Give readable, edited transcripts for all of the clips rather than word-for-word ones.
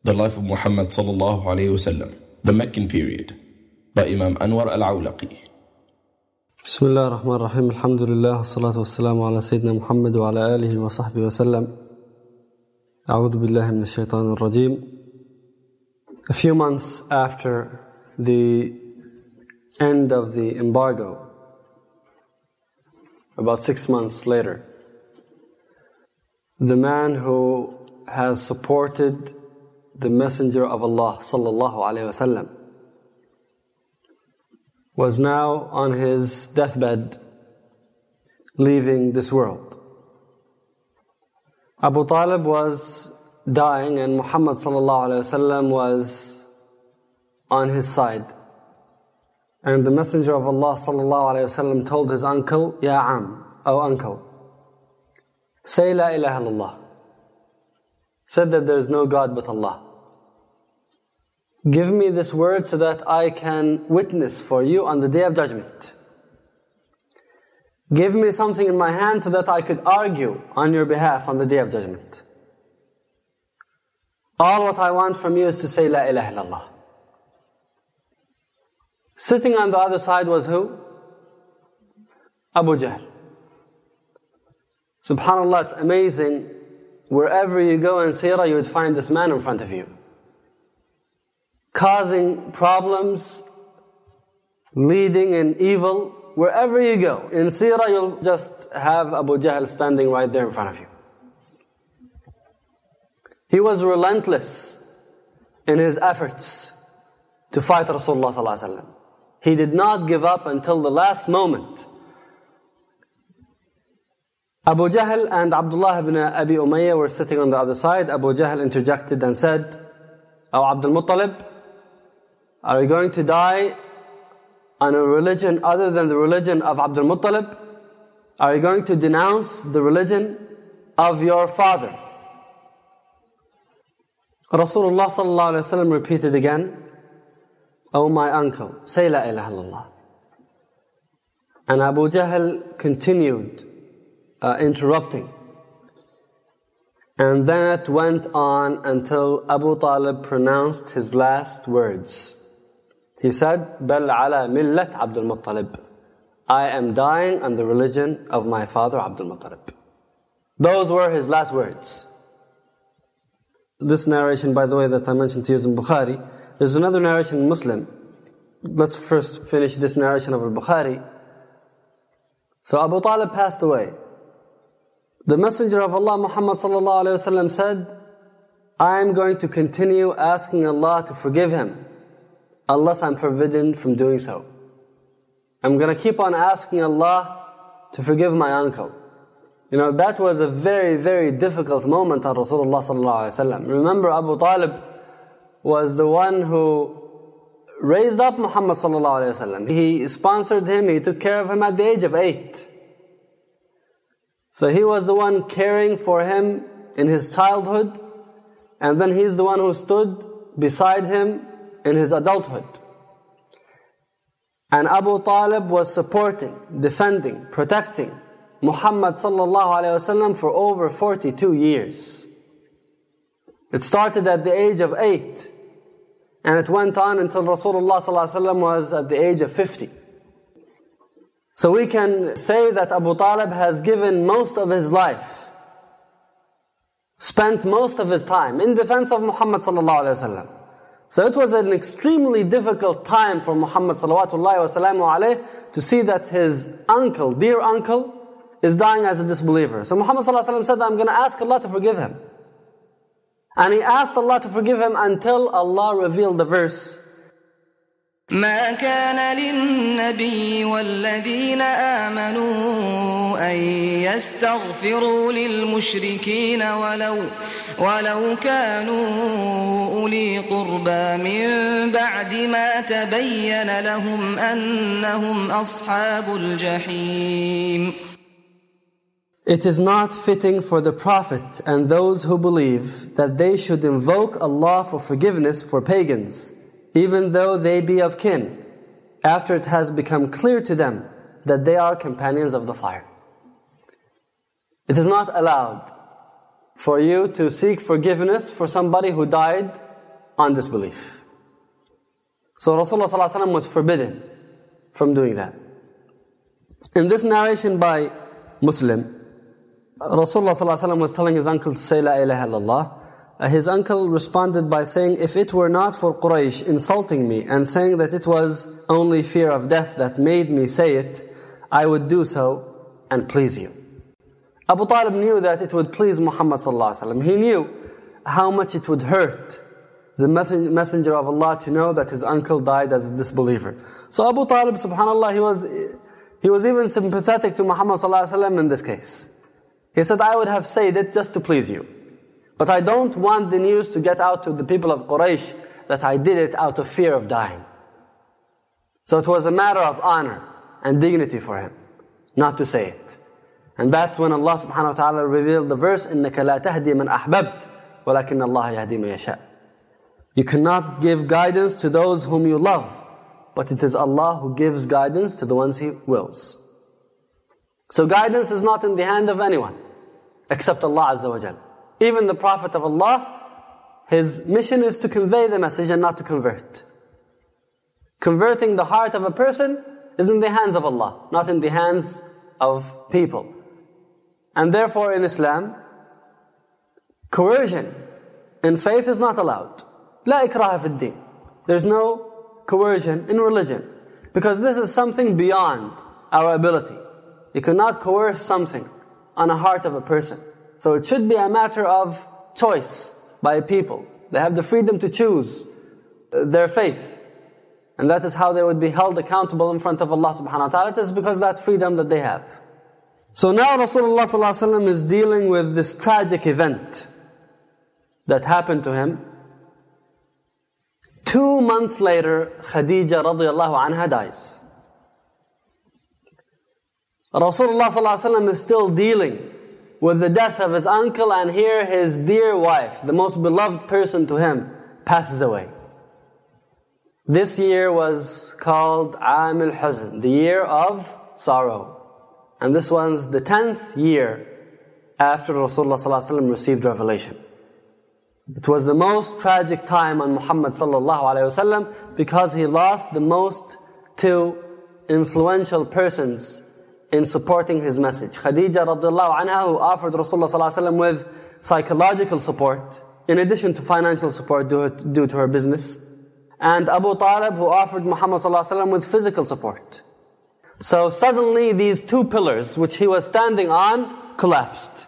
The Life of Muhammad sallallahu alayhi wasallam, the Meccan period, by Imam Anwar al-Awlaqi. بسم الله الرحمن الرحيم الحمد لله والصلاة والسلام على سيدنا محمد وعلى آله وصحبه وسلم. أعوذ بالله من الشيطان الرجيم. A few months after the end of the embargo, about 6 months later, the man who has supported the Messenger of Allah sallallahu alaihi wasallam was now on his deathbed, leaving this world. Abu Talib was dying and Muhammad sallallahu alaihi wasallam was on his side. And the Messenger of Allah sallallahu alaihi wasallam told his uncle, Ya Am, O uncle, say La ilaha illallah. Said that there is no God but Allah. Give me this word so that I can witness for you on the Day of Judgment. Give me something in my hand so that I could argue on your behalf on the Day of Judgment. All what I want from you is to say La ilaha illallah. Sitting on the other side was who? Abu Jahl. SubhanAllah, it's amazing. Wherever you go in Seerah, you would find this man in front of you, causing problems, leading in evil. Wherever you go in Seerah, you'll just have Abu Jahl standing right there in front of you. He was relentless in his efforts to fight Rasulullah sallallahu alaihi wasallam. He did not give up until the last moment. Abu Jahl and Abdullah ibn Abi Umayyah were sitting on the other side. Abu Jahl interjected and said, "O Abdul Muttalib, are you going to die on a religion other than the religion of Abdul Muttalib? Are you going to denounce the religion of your father?" Rasulullah sallallahu alaihi wasallam repeated again, "O my uncle, say La ilaha illallah." And Abu Jahl continued interrupting. And then it went on until Abu Talib pronounced his last words. He said, "Bal ala millat Abdul Muttalib." I am dying on the religion of my father Abdul Muttalib. Those were his last words. This narration, by the way, that I mentioned to you is in Bukhari. There's another narration in Muslim. Let's first finish this narration of al-Bukhari. So Abu Talib passed away. The Messenger of Allah Muhammad sallallahu alaihi wasallam said, I am going to continue asking Allah to forgive him unless I'm forbidden from doing so. I'm going to keep on asking Allah to forgive my uncle. You know, that was a very, very difficult moment on Rasulullah sallallahu alaihi wasallam. Remember, Abu Talib was the one who raised up Muhammad sallallahu alaihi wasallam. He sponsored him, he took care of him at the age of 8. So he was the one caring for him in his childhood, and then he's the one who stood beside him in his adulthood. And Abu Talib was supporting, defending, protecting Muhammad sallallahu alaihi wasallam for over 42 years. It started at the age of 8, and it went on until Rasulullah sallallahu alaihi wasallam was at the age of 50. So we can say that Abu Talib has given most of his life, spent most of his time in defense of Muhammad sallallahu alaihi wasallam. So it was an extremely difficult time for Muhammad sallallahu alaihi wasallam to see that his uncle, dear uncle, is dying as a disbeliever. So Muhammad sallallahu alaihi wasallam said, I'm going to ask Allah to forgive him. And he asked Allah to forgive him until Allah revealed the verse, ما كان للنبي والذين آمنوا أن يستغفروا للمشركين ولو كانوا أولي قربى من بعد ما تبين لهم أنهم أصحاب الجحيم. It is not fitting for the Prophet and those who believe that they should invoke Allah for forgiveness for pagans, even though they be of kin, after it has become clear to them that they are companions of the fire. It is not allowed for you to seek forgiveness for somebody who died on disbelief. So Rasulullah ﷺ was forbidden from doing that. In this narration by Muslim, Rasulullah ﷺ was telling his uncle to say La ilaha illallah. His uncle responded by saying, if it were not for Quraysh insulting me and saying that it was only fear of death that made me say it, I would do so and please you. Abu Talib knew that it would please Muhammad ﷺ. He knew how much it would hurt the messenger of Allah to know that his uncle died as a disbeliever. So Abu Talib, subhanAllah, he was even sympathetic to Muhammad ﷺ in this case. He said, I would have said it just to please you. But I don't want the news to get out to the people of Quraysh that I did it out of fear of dying. So it was a matter of honor and dignity for him not to say it. And that's when Allah subhanahu wa ta'ala revealed the verse, إِنَّكَ لَا تَهْدِي مَنْ أَحْبَبْتَ وَلَكِنَّ اللَّهَ يَهْدِي مَن يَشَاءُ. You cannot give guidance to those whom you love, but it is Allah who gives guidance to the ones He wills. So guidance is not in the hand of anyone except Allah Azza wa Jal. Even the Prophet of Allah, his mission is to convey the message and not to convert. Converting the heart of a person is in the hands of Allah, not in the hands of people. And therefore in Islam, coercion in faith is not allowed. لا إكراه في الدين. There's no coercion in religion, because this is something beyond our ability. You cannot coerce something on a heart of a person. So it should be a matter of choice by people. They have the freedom to choose their faith. And that is how they would be held accountable in front of Allah subhanahu wa ta'ala. It is because of that freedom that they have. So now Rasulullah sallallahu alaihi wasallam is dealing with this tragic event that happened to him. 2 months later, Khadija radiallahu anha dies. Rasulullah sallallahu alaihi wasallam is still dealing with the death of his uncle, and here his dear wife, the most beloved person to him, passes away. This year was called Aam al-Huzn, the year of sorrow. And this was the 10th year after Rasulullah sallallahu alaihi wasallam received revelation. It was the most tragic time on Muhammad sallallahu alaihi wasallam because he lost the most two influential persons in supporting his message. Khadija radiallahu anha, who offered Rasulullah sallallahu alaihi wasallam with psychological support, in addition to financial support due to her business. And Abu Talib, who offered Muhammad sallallahu alaihi wasallam with physical support. So suddenly these two pillars which he was standing on collapsed.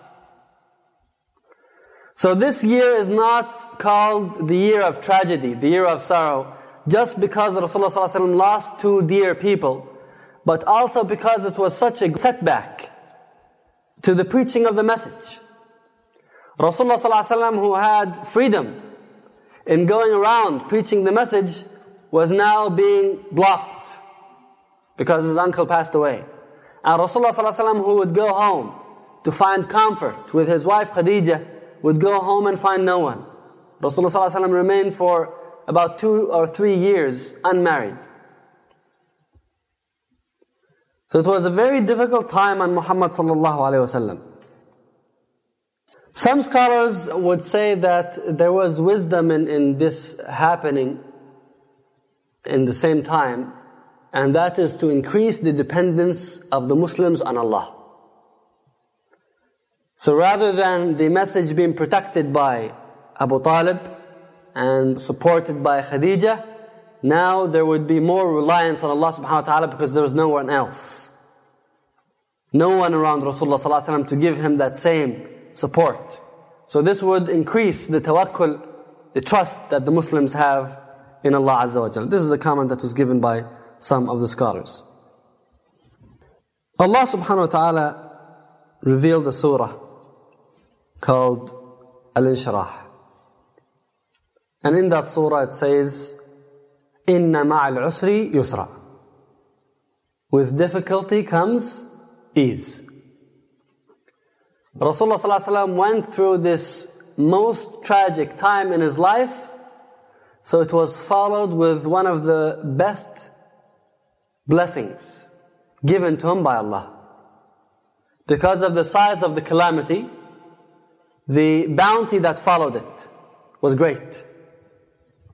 So this year is not called the year of tragedy, the year of sorrow, just because Rasulullah sallallahu alaihi wasallam lost two dear people, but also because it was such a setback to the preaching of the message. Rasulullah sallallahu alaihi wasallam, who had freedom in going around preaching the message, was now being blocked because his uncle passed away. And Rasulullah sallallahu alaihi wasallam, who would go home to find comfort with his wife Khadija, would go home and find no one. Rasulullah sallallahu alaihi wasallam remained for about 2 or 3 years unmarried. So it was a very difficult time on Muhammad sallallahu alaihi wasallam. Some scholars would say that there was wisdom in this happening in the same time, and that is to increase the dependence of the Muslims on Allah. So rather than the message being protected by Abu Talib and supported by Khadija, now there would be more reliance on Allah subhanahu wa ta'ala because there was no one else. No one around Rasulullah sallallahu alaihi wasallam to give him that same support. So this would increase the tawakkul, the trust that the Muslims have in Allah Azza wa Jal. This is a comment that was given by some of the scholars. Allah subhanahu wa ta'ala revealed a surah called Al-Inshirah. And in that surah it says, Inna ma'al usri yusra. With difficulty comes ease. Rasulullah sallallahu alaihi wasallam went through this most tragic time in his life, so it was followed with one of the best blessings given to him by Allah. Because of the size of the calamity, the bounty that followed it was great.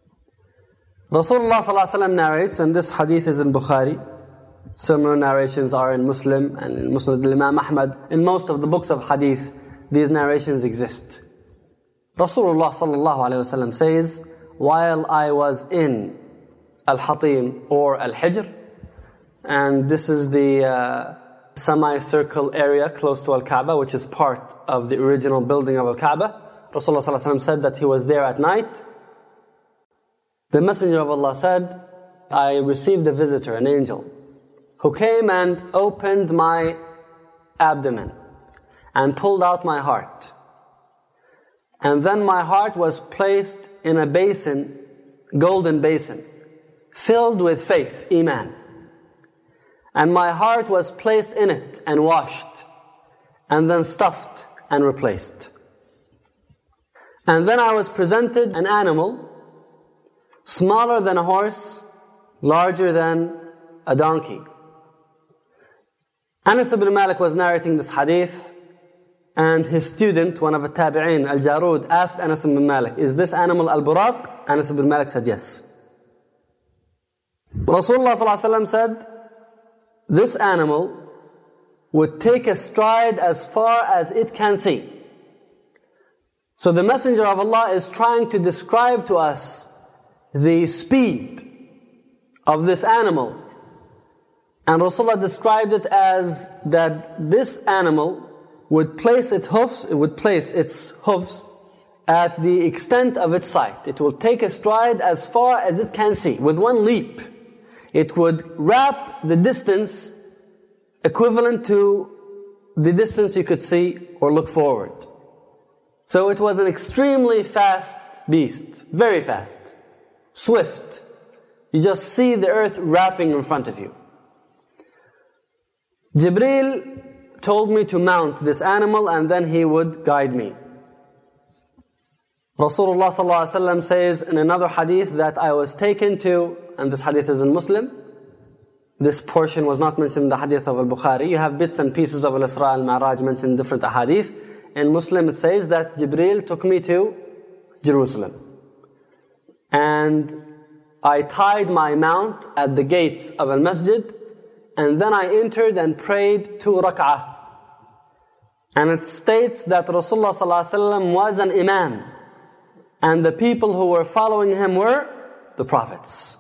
Rasulullah ﷺ narrates, and this hadith is in Bukhari. Similar narrations are in Muslim and in Musnad al-Imam Ahmad. In most of the books of hadith, these narrations exist. Rasulullah ﷺ says, while I was in Al-Hatim or Al-Hijr, and this is the semicircle area close to Al-Kaaba, which is part of the original building of Al-Kaaba. Rasulullah ﷺ said that he was there at night. The Messenger of Allah said, I received a visitor, an angel, who came and opened my abdomen and pulled out my heart. And then my heart was placed in a basin, golden basin, filled with faith, iman. And my heart was placed in it and washed, and then stuffed and replaced. And then I was presented an animal, smaller than a horse, larger than a donkey. Anas ibn Malik was narrating this hadith, and his student, one of the tabi'in, Al-Jarud, asked Anas ibn Malik, is this animal Al-Buraq? Anas ibn Malik said yes. Rasulullah ﷺ said, this animal would take a stride as far as it can see. So the Messenger of Allah is trying to describe to us the speed of this animal. And Rasulullah described it as that this animal would place its hoofs at the extent of its sight. It will take a stride as far as it can see. With one leap, it would wrap the distance equivalent to the distance you could see or look forward. So it was an extremely fast beast, very fast, swift. You just see the earth wrapping in front of you. Jibreel told me to mount this animal and then he would guide me. Rasulullah ﷺ says in another hadith that I was taken to, and this hadith is in Muslim, this portion was not mentioned in the hadith of Al-Bukhari. You have bits and pieces of Al-Isra al-Mi'raj mentioned in different hadith. In Muslim it says that Jibreel took me to Jerusalem. And I tied my mount at the gates of Al-Masjid, and then I entered and prayed 2 rak'ah. And it states that Rasulullah ﷺ was an imam, and the people who were following him were the prophets.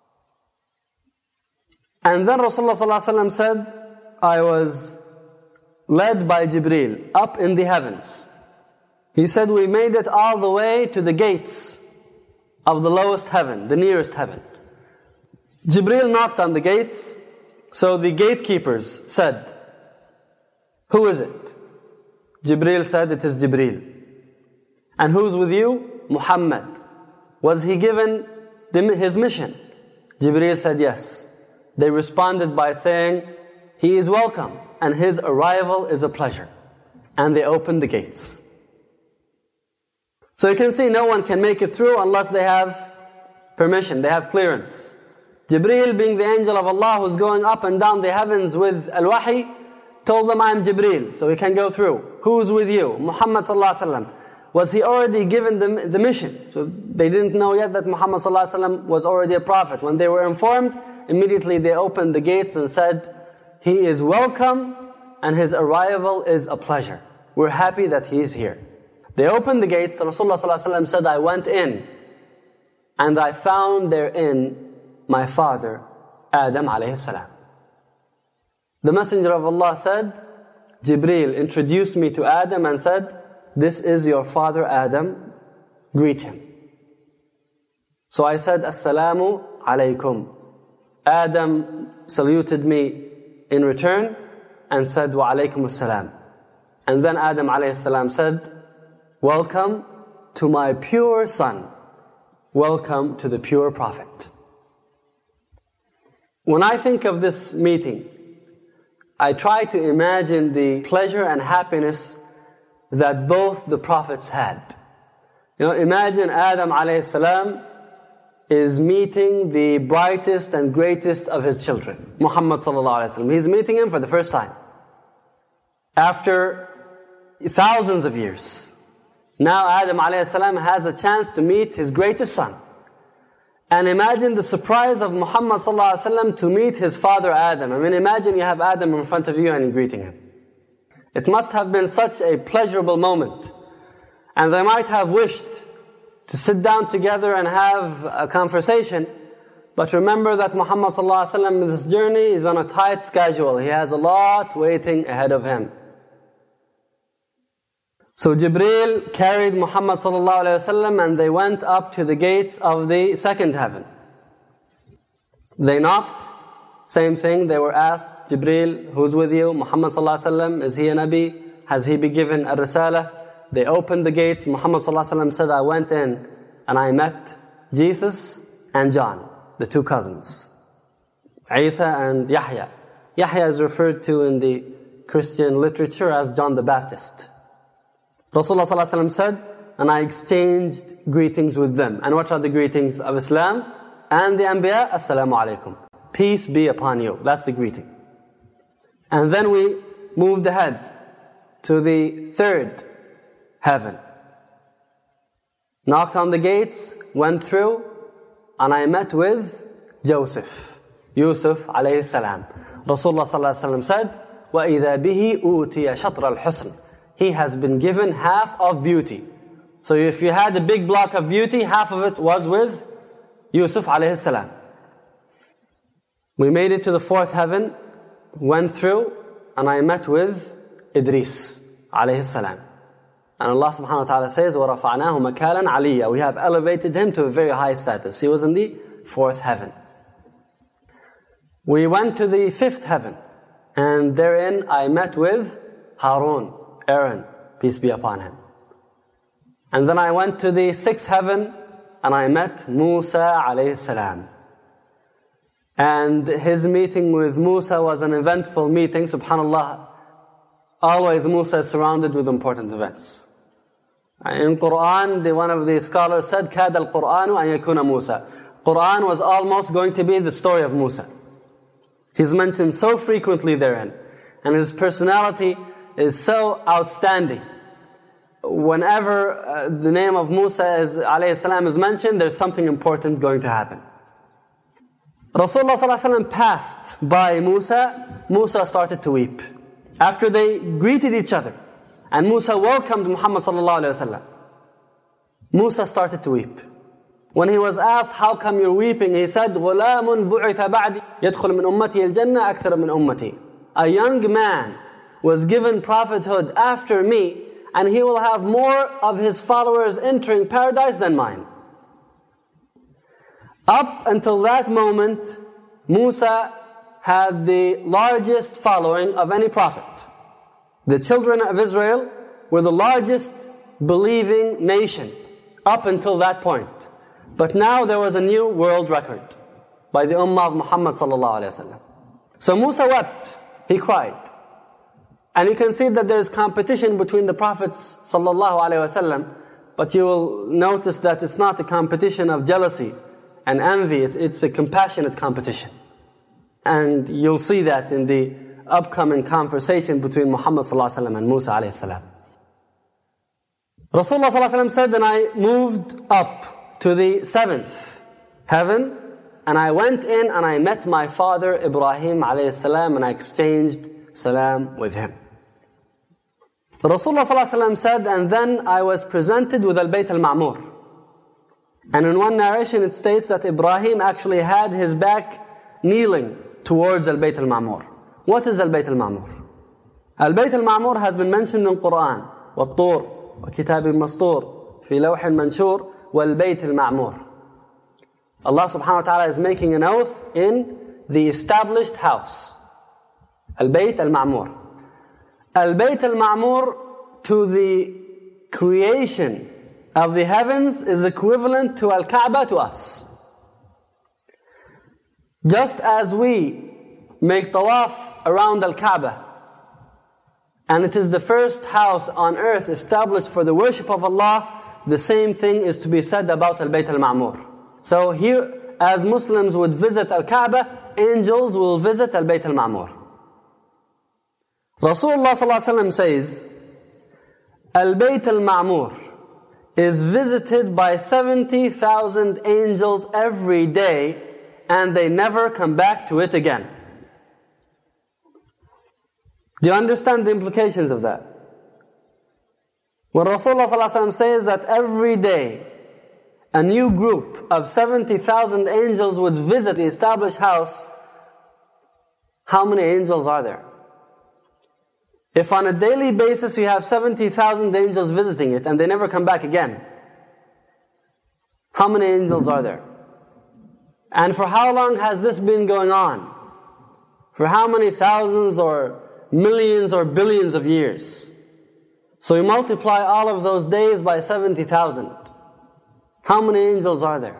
And then Rasulullah ﷺ said, I was led by Jibreel up in the heavens. He said, we made it all the way to the gates of the lowest heaven, the nearest heaven. Jibreel knocked on the gates, so the gatekeepers said, who is it? Jibreel said, it is Jibreel. And who's with you? Muhammad. Was he given his mission? Jibreel said yes. They responded by saying, he is welcome and his arrival is a pleasure. And they opened the gates. So you can see no one can make it through unless they have permission, they have clearance. Jibreel, being the angel of Allah who's going up and down the heavens with al-wahi, told them, I am Jibreel, so he can go through. Who's with you? Muhammad sallallahu alaihi wasallam. Was he already given the mission? So they didn't know yet that Muhammad sallallahu alaihi wasallam was already a prophet. When they were informed, immediately they opened the gates and said, he is welcome and his arrival is a pleasure. We're happy that he is here. They opened the gates. Rasulullah sallallahu alaihi wasallam said, I went in and I found therein my father, Adam alayhi salam. The Messenger of Allah said, Jibreel introduced me to Adam and said, this is your father Adam, greet him. So I said, Assalamu alaykum. Adam saluted me in return and said, Wa alaykum assalam. And then Adam alayhi salam said, welcome to my pure son. Welcome to the pure prophet. When I think of this meeting, I try to imagine the pleasure and happiness that both the prophets had. Imagine Adam alayhi salam is meeting the brightest and greatest of his children, Muhammad sallallahu alaihi wasallam. He's meeting him for the first time. After thousands of years. Now Adam alayhi salam has a chance to meet his greatest son. And imagine the surprise of Muhammad ﷺ to meet his father Adam. I mean, imagine you have Adam in front of you and you're greeting him. It must have been such a pleasurable moment. And they might have wished to sit down together and have a conversation. But remember that Muhammad ﷺ in this journey is on a tight schedule. He has a lot waiting ahead of him. So Jibreel carried Muhammad ﷺ and they went up to the gates of the second heaven. They knocked, same thing, they were asked, Jibreel, who's with you? Muhammad ﷺ, is he a Nabi? Has he been given a Risala? They opened the gates. Muhammad ﷺ said, I went in and I met Jesus and John, the two cousins, Isa and Yahya. Yahya is referred to in the Christian literature as John the Baptist. Rasulullah ﷺ said, and I exchanged greetings with them. And what are the greetings of Islam and the Anbiya? Assalamu alaikum. Peace be upon you. That's the greeting. And then we moved ahead to the third heaven. Knocked on the gates, went through, and I met with Joseph, Yusuf alayhi salam. Rasulullah ﷺ said, وَإِذَا بِهِ أُوتِيَ شَطْرَ الْحُسْنِ. He has been given half of beauty. So if you had a big block of beauty, half of it was with Yusuf alayhi salam. We made it to the fourth heaven, went through, and I met with Idris alayhi salam. And Allah subhanahu wa ta'ala says, وَرَفَعْنَاهُ مَكَالًا عَلِيًّا. We have elevated him to a very high status. He was in the fourth heaven. We went to the fifth heaven, and therein I met with Harun, Aaron, peace be upon him. And then I went to the sixth heaven and I met Musa alayhi salam. And his meeting with Musa was an eventful meeting, subhanallah. Always Musa is surrounded with important events. In Quran, one of the scholars said, كَادَ الْقُرْآنُ أَن يَكُونَ Musa. Quran was almost going to be the story of Musa. He's mentioned so frequently therein. And his personality is so outstanding. Whenever the name of Musa alayhi salam is mentioned, there's something important going to happen. Rasulullah ﷺ passed by Musa. Musa started to weep. After they greeted each other, and Musa welcomed Muhammad ﷺ, Musa started to weep. When he was asked, how come you're weeping? He said, غُلَامٌ بُعِثَ بَعْدِ يَدْخُلُ مِنْ أُمَّتِهِ الْجَنَّةِ أَكْثَرَ مِنْ أُمَّتِهِ. A young man was given prophethood after me, and he will have more of his followers entering paradise than mine. Up until that moment, Musa had the largest following of any prophet. The children of Israel were the largest believing nation up until that point. But now there was a new world record by the Ummah of Muhammad sallallahu alaihi wasallam. So Musa wept, he cried. And you can see that there is competition between the prophets sallallahu alaihi wasallam, but you will notice that it's not a competition of jealousy and envy, it's a compassionate competition. And you'll see that in the upcoming conversation between Muhammad sallallahu alaihi wasallam and Musa alayhi salam. Rasulullah sallallahu alaihi wasallam said, and I moved up to the seventh heaven, and I went in and I met my father Ibrahim alayhi salam, and I exchanged salam with him. Rasulullah sallallahu alaihi wasallam said, and then I was presented with Al-Bayt Al-Ma'mur. And in one narration it states that Ibrahim actually had his back kneeling towards Al-Bayt Al-Ma'mur. What is Al-Bayt Al-Ma'mur? Al-Bayt Al-Ma'mur has been mentioned in Quran. وَالطُّورِ وَكِتَابٍ مَسْطُورٍ فِي لَوْحٍ مَنْشُورٍ وَالْبَيْتِ الْمَعْمُورِ. Allah subhanahu wa ta'ala is making an oath in the established house. Al-Bayt Al-Ma'mur. Al-Bayt Al-Ma'mur to the creation of the heavens is equivalent to Al-Kaaba to us. Just as we make tawaf around Al-Kaaba, and it is the first house on earth established for the worship of Allah, the same thing is to be said about Al-Bayt Al-Ma'mur. So here, as Muslims would visit Al-Kaaba, angels will visit Al-Bayt Al-Ma'mur. Rasulullah ﷺ says, Al-Bayt Al-Ma'mur is visited by 70,000 angels every day, and they never come back to it again. Do you understand the implications of that? When Rasulullah ﷺ says that every day a new group of 70,000 angels would visit the established house, how many angels are there? If on a daily basis you have 70,000 angels visiting it and they never come back again, how many angels are there? And for how long has this been going on? For how many thousands or millions or billions of years? So you multiply all of those days by 70,000. How many angels are there?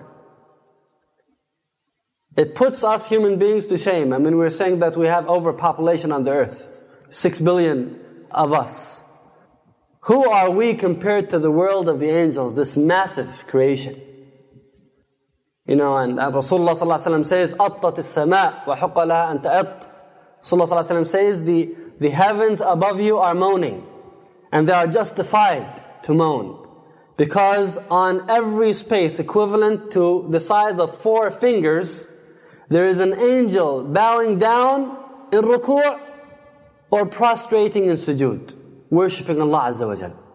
It puts us human beings to shame. I mean, we're saying that we have overpopulation on the earth. 6 billion of us. Who are we compared to the world of the angels, this massive creation? You know, and Rasulullah ﷺ says, أَطَّتِ السَّمَاء وَحُقَّ لَهَا أَن تَأَطْ. Rasulullah ﷺ says, the heavens above you are moaning. And they are justified to moan. Because on every space equivalent to the size of 4 fingers, there is an angel bowing down in ruku' or prostrating in sujood, worshipping Allah Azza wa Jal.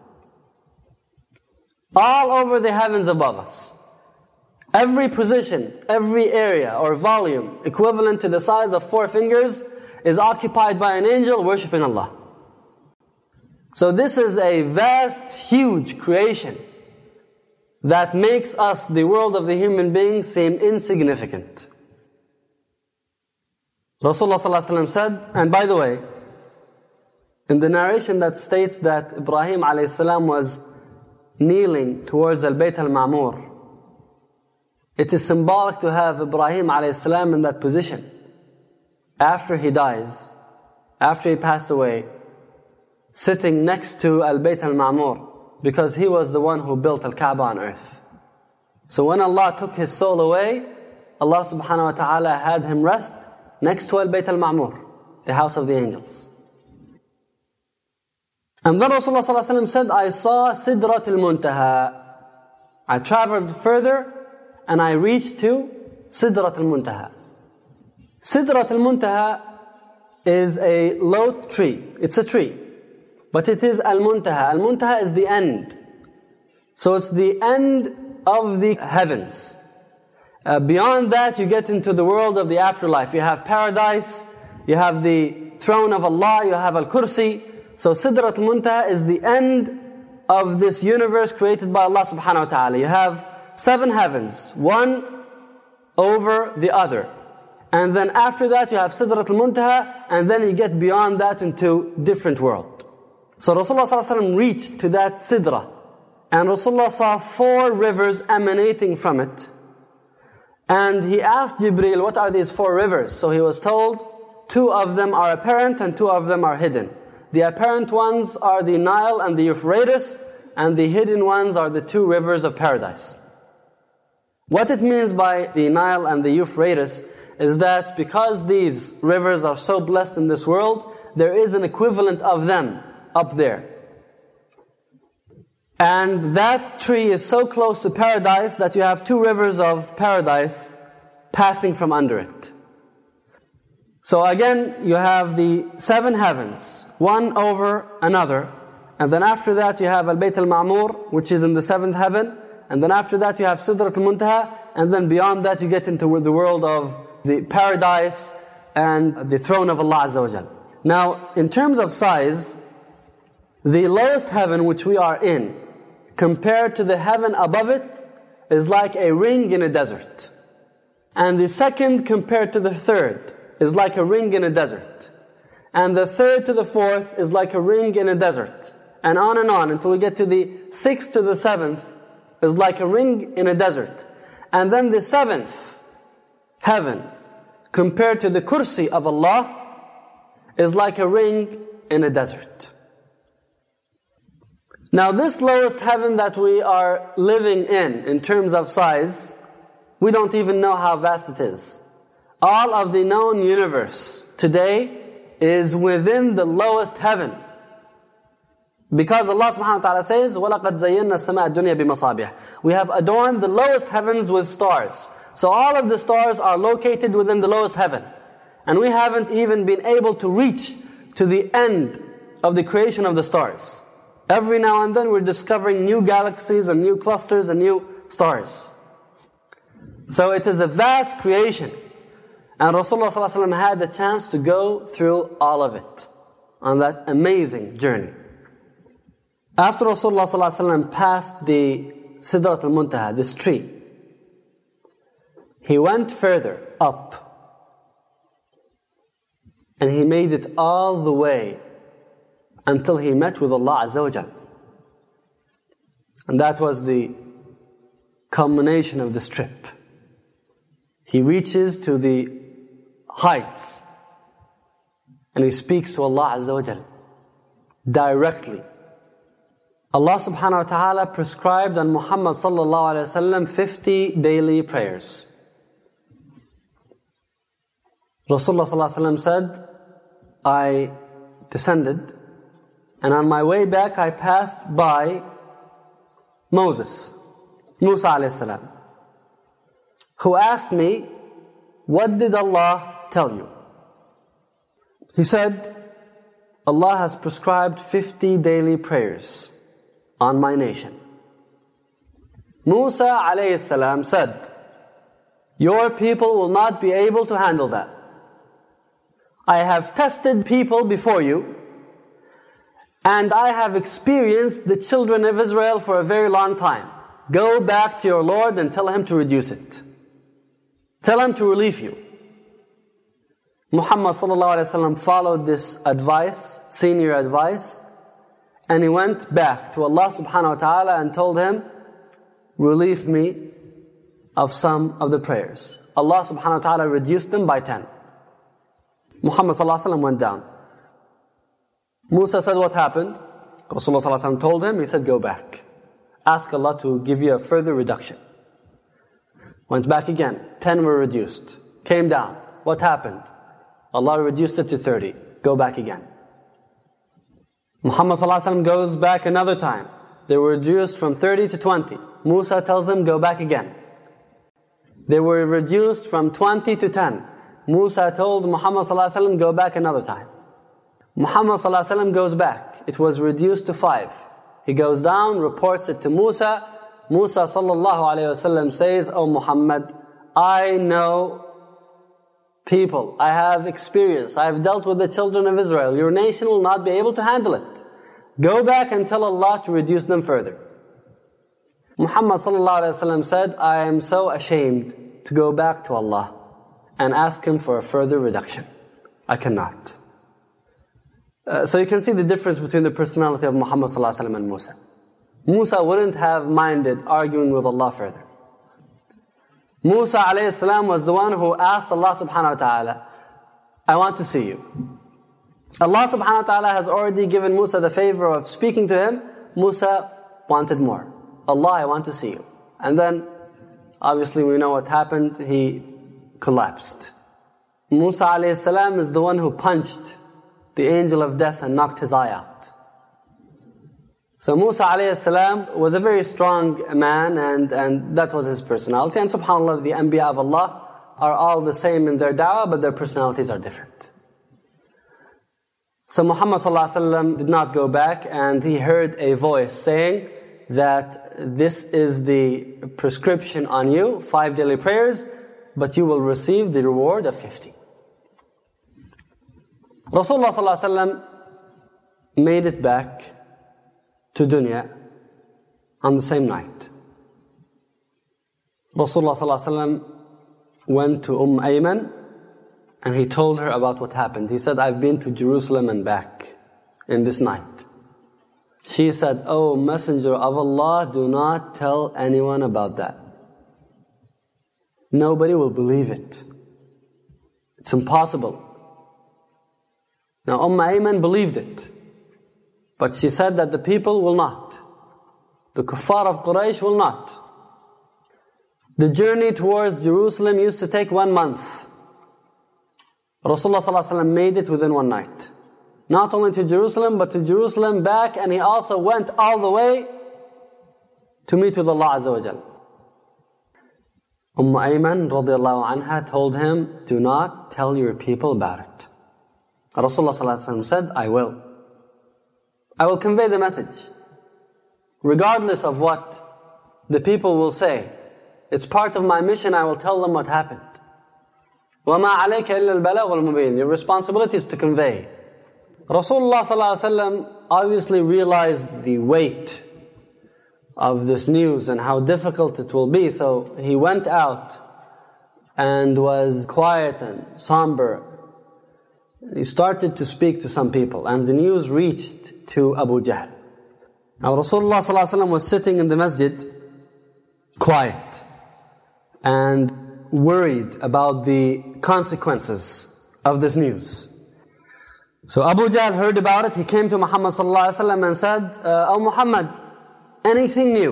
All over the heavens above us. Every position, every area or volume equivalent to the size of 4 fingers is occupied by an angel worshipping Allah. So this is a vast, huge creation that makes us, the world of the human beings, seem insignificant. Rasulullah ﷺ said, and by the way, in the narration that states that Ibrahim a.s. was kneeling towards Al-Bayt al-Ma'mur, it is symbolic to have Ibrahim a.s. in that position. After he dies, after he passed away, sitting next to Al-Bayt al-Ma'mur, because he was the one who built Al-Kaaba on earth. So when Allah took his soul away, Allah subhanahu wa ta'ala had him rest next to Al-Bayt al-Ma'mur, the house of the angels. And then Rasulullah ﷺ said, I saw Sidrat al-Muntaha. I traveled further and I reached to Sidrat al-Muntaha. Sidrat al-Muntaha is a low tree. It's a tree. But it is al-Muntaha. Al-Muntaha is the end. So it's the end of the heavens. Beyond that, you get into the world of the afterlife. You have paradise, you have the throne of Allah, you have Al-Kursi. So Sidrat al-Muntaha is the end of this universe created by Allah subhanahu wa ta'ala. You have 7 heavens, one over the other. And then after that, you have Sidrat al-Muntaha, and then you get beyond that into different world. So Rasulullah ﷺ reached to that Sidra, and Rasulullah saw 4 rivers emanating from it. And he asked Jibreel, what are these 4 rivers? So he was told, 2 of them are apparent and 2 of them are hidden. The apparent ones are the Nile and the Euphrates, and the hidden ones are the 2 rivers of paradise. What it means by the Nile and the Euphrates is that because these rivers are so blessed in this world, there is an equivalent of them up there. And that tree is so close to paradise that you have 2 rivers of paradise passing from under it. So again, you have the 7 heavens, one over another. And then after that you have Al-Bayt al-Ma'mur, which is in the 7th heaven. And then after that you have Sidrat al-Muntaha. And then beyond that you get into the world of the paradise and the throne of Allah Azza wa Jal. Now, in terms of size, the lowest heaven which we are in, compared to the heaven above it, is like a ring in a desert. And the second compared to the third is like a ring in a desert. And the third to the fourth is like a ring in a desert. And on until we get to the 6th to the 7th is like a ring in a desert. And then the 7th heaven, compared to the kursi of Allah, is like a ring in a desert. Now this lowest heaven that we are living in terms of size, we don't even know how vast it is. All of the known universe today is within the lowest heaven. Because Allah subhanahu wa ta'ala says, وَلَقَدْ زَيَّنَّا السَّمَاءَ الدُّنْيَا بِمَصَابِيحِ. We have adorned the lowest heavens with stars. So all of the stars are located within the lowest heaven. And we haven't even been able to reach to the end of the creation of the stars. Every now and then we're discovering new galaxies and new clusters and new stars. So it is a vast creation. And Rasulullah ﷺ had the chance to go through all of it on that amazing journey. After Rasulullah ﷺ passed the Sidrat al-Muntaha, this tree, he went further up. And he made it all the way until he met with Allah Azza wa Jal. And that was the culmination of this trip. He reaches to the heights and he speaks to Allah Azza wa Jal directly. Allah subhanahu wa ta'ala prescribed on Muhammad sallallahu alayhi wa sallam 50 daily prayers. Rasulullah sallallahu alayhi wa sallam said, I descended and on my way back I passed by Musa alayhi salam, who asked me, what did Allah tell you? He said, Allah has prescribed 50 daily prayers on my nation. Musa alayhi salam said, your people will not be able to handle that. I have tested people before you, and I have experienced the children of Israel for a very long time. Go back to your Lord and tell Him to reduce it. Tell Him to relieve you. Muhammad sallallahu alaihi wasallam followed this advice, senior advice, and he went back to Allah subhanahu wa ta'ala and told Him, relieve me of some of the prayers. Allah subhanahu wa ta'ala reduced them by 10. Muhammad sallallahu alaihi wasallam went down. Musa said, what happened? Rasulullah sallallahu alaihi wasallam told him, he said, go back. Ask Allah to give you a further reduction. Went back again. 10 were reduced. Came down. What happened? Allah reduced it to 30. Go back again. Muhammad sallallahu alaihi wasallam goes back another time. They were reduced from 30 to 20. Musa tells him, go back again. They were reduced from 20 to 10. Musa told Muhammad sallallahu alaihi wasallam, go back another time. Muhammad sallallahu alaihi wasallam goes back. It was reduced to 5. He goes down, reports it to Musa. Musa sallallahu alaihi wasallam says, oh Muhammad, I know people, I have experience, I have dealt with the children of Israel. Your nation will not be able to handle it. Go back and tell Allah to reduce them further. Muhammad sallallahu alaihi wasallam said, I am so ashamed to go back to Allah and ask Him for a further reduction. I cannot. So you can see the difference between the personality of Muhammad sallallahu alaihi wasallam and Musa. Musa wouldn't have minded arguing with Allah further. Musa alayhi salam was the one who asked Allah subhanahu wa ta'ala, I want to see you. Allah subhanahu wa ta'ala has already given Musa the favor of speaking to him. Musa wanted more. Allah, I want to see you. And then, obviously we know what happened. He collapsed. Musa alayhi salam is the one who punched the angel of death and knocked his eye out. So Musa alayhi salam was a very strong man, and that was his personality. And subhanAllah, the Anbiya of Allah are all the same in their da'wah, but their personalities are different. So Muhammad sallallahu alaihi wasallam did not go back, and he heard a voice saying that this is the prescription on you, 5 daily prayers, but you will receive the reward of 50. Rasulullah sallallahu alaihi wasallam made it back to dunya on the same night. Rasulullah sallallahu alaihi wasallam went to Ayman and he told her about what happened. He said, I've been to Jerusalem and back in this night. She said, oh Messenger of Allah, do not tell anyone about that. Nobody will believe it. It's impossible. Now Ayman believed it. But she said that the people will not. The kuffar of Quraysh will not. The journey towards Jerusalem used to take 1 month. Rasulullah ﷺ made it within 1 night. Not only to Jerusalem, but to Jerusalem back, and he also went all the way to meet with Allah Azza wa Jal. Ayman radiallahu anha told him, do not tell your people about it. Rasulullah sallallahu alaihi wasallam said, I will. I will convey the message. Regardless of what the people will say. It's part of my mission, I will tell them what happened. وَمَا عَلَيْكَ إِلَّا الْبَلَاغُ الْمُبِينُ. Your responsibility is to convey. Rasulullah sallallahu alaihi wasallam obviously realized the weight of this news and how difficult it will be. So he went out and was quiet and somber. He started to speak to some people, and the news reached to Abu Jahl. Now Rasulullah ﷺ was sitting in the masjid, quiet and worried about the consequences of this news. So Abu Jahl heard about it. He came to Muhammad ﷺ and said, "Oh Muhammad, anything new?"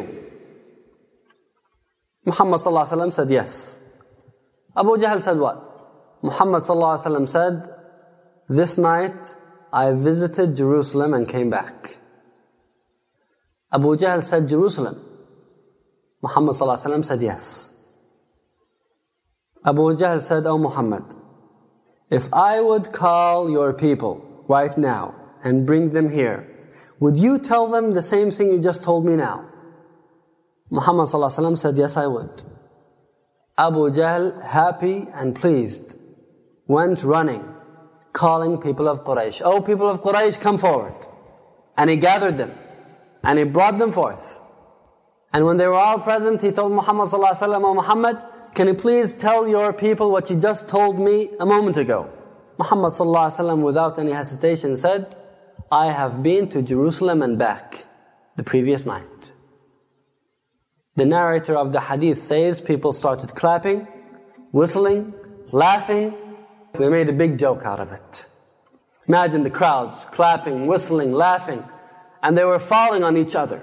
Muhammad ﷺ said, "Yes." Abu Jahl said what? Muhammad ﷺ said, "This night I visited Jerusalem and came back." Abu Jahl said, "Jerusalem?" Muhammad ﷺ said, "Yes." Abu Jahl said, "Oh Muhammad, if I would call your people right now and bring them here, would you tell them the same thing you just told me now?" Muhammad ﷺ said, "Yes, I would." Abu Jahl, happy and pleased, went running, calling people of Quraysh. "Oh people of Quraysh, come forward." And he gathered them, and he brought them forth. And when they were all present, he told Muhammad ﷺ, "Oh Muhammad, can you please tell your people what you just told me a moment ago?" Muhammad ﷺ, without any hesitation, said, "I have been to Jerusalem and back the previous night." The narrator of the hadith says people started clapping, whistling, laughing. They made a big joke out of it. Imagine the crowds clapping, whistling, laughing, and they were falling on each other.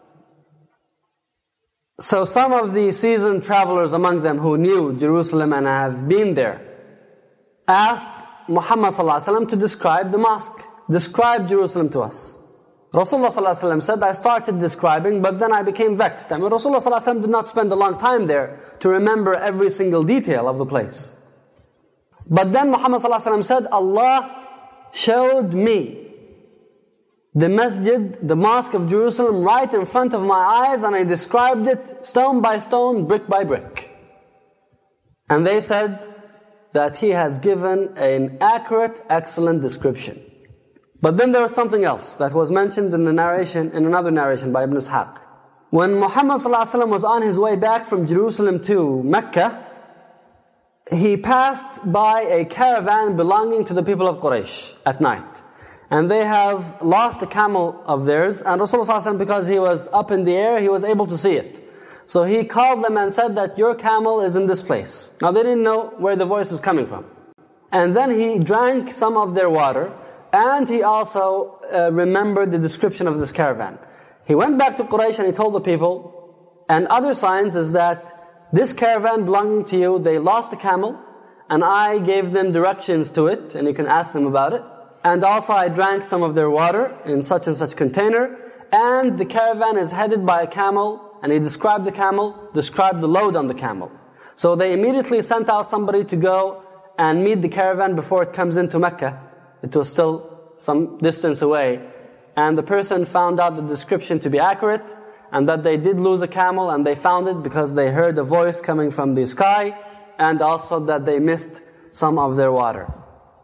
So some of the seasoned travelers among them who knew Jerusalem and have been there asked Muhammad ﷺ to describe the mosque. Describe Jerusalem to us. Rasulullah ﷺ said, "I started describing, but then I became vexed." I mean, Rasulullah ﷺ did not spend a long time there to remember every single detail of the place. But then Muhammad ﷺ said, "Allah showed me the masjid, the mosque of Jerusalem right in front of my eyes, and I described it stone by stone, brick by brick." And they said that he has given an accurate, excellent description. But then there was something else that was mentioned in the narration, in another narration by Ibn Ishaq. When Muhammad ﷺ was on his way back from Jerusalem to Mecca, he passed by a caravan belonging to the people of Quraysh at night. And they have lost a camel of theirs, and Rasulullah ﷺ, because he was up in the air, he was able to see it. So he called them and said that your camel is in this place. Now they didn't know where the voice is coming from. And then he drank some of their water, and he also remembered the description of this caravan. He went back to Quraysh and he told the people, and other signs is that this caravan belonging to you, they lost a camel, and I gave them directions to it, and you can ask them about it. And also I drank some of their water in such and such container, and the caravan is headed by a camel, and he described the camel, described the load on the camel. So they immediately sent out somebody to go and meet the caravan before it comes into Mecca. It was still some distance away. And the person found out the description to be accurate, and that they did lose a camel, and they found it because they heard a voice coming from the sky, and also that they missed some of their water.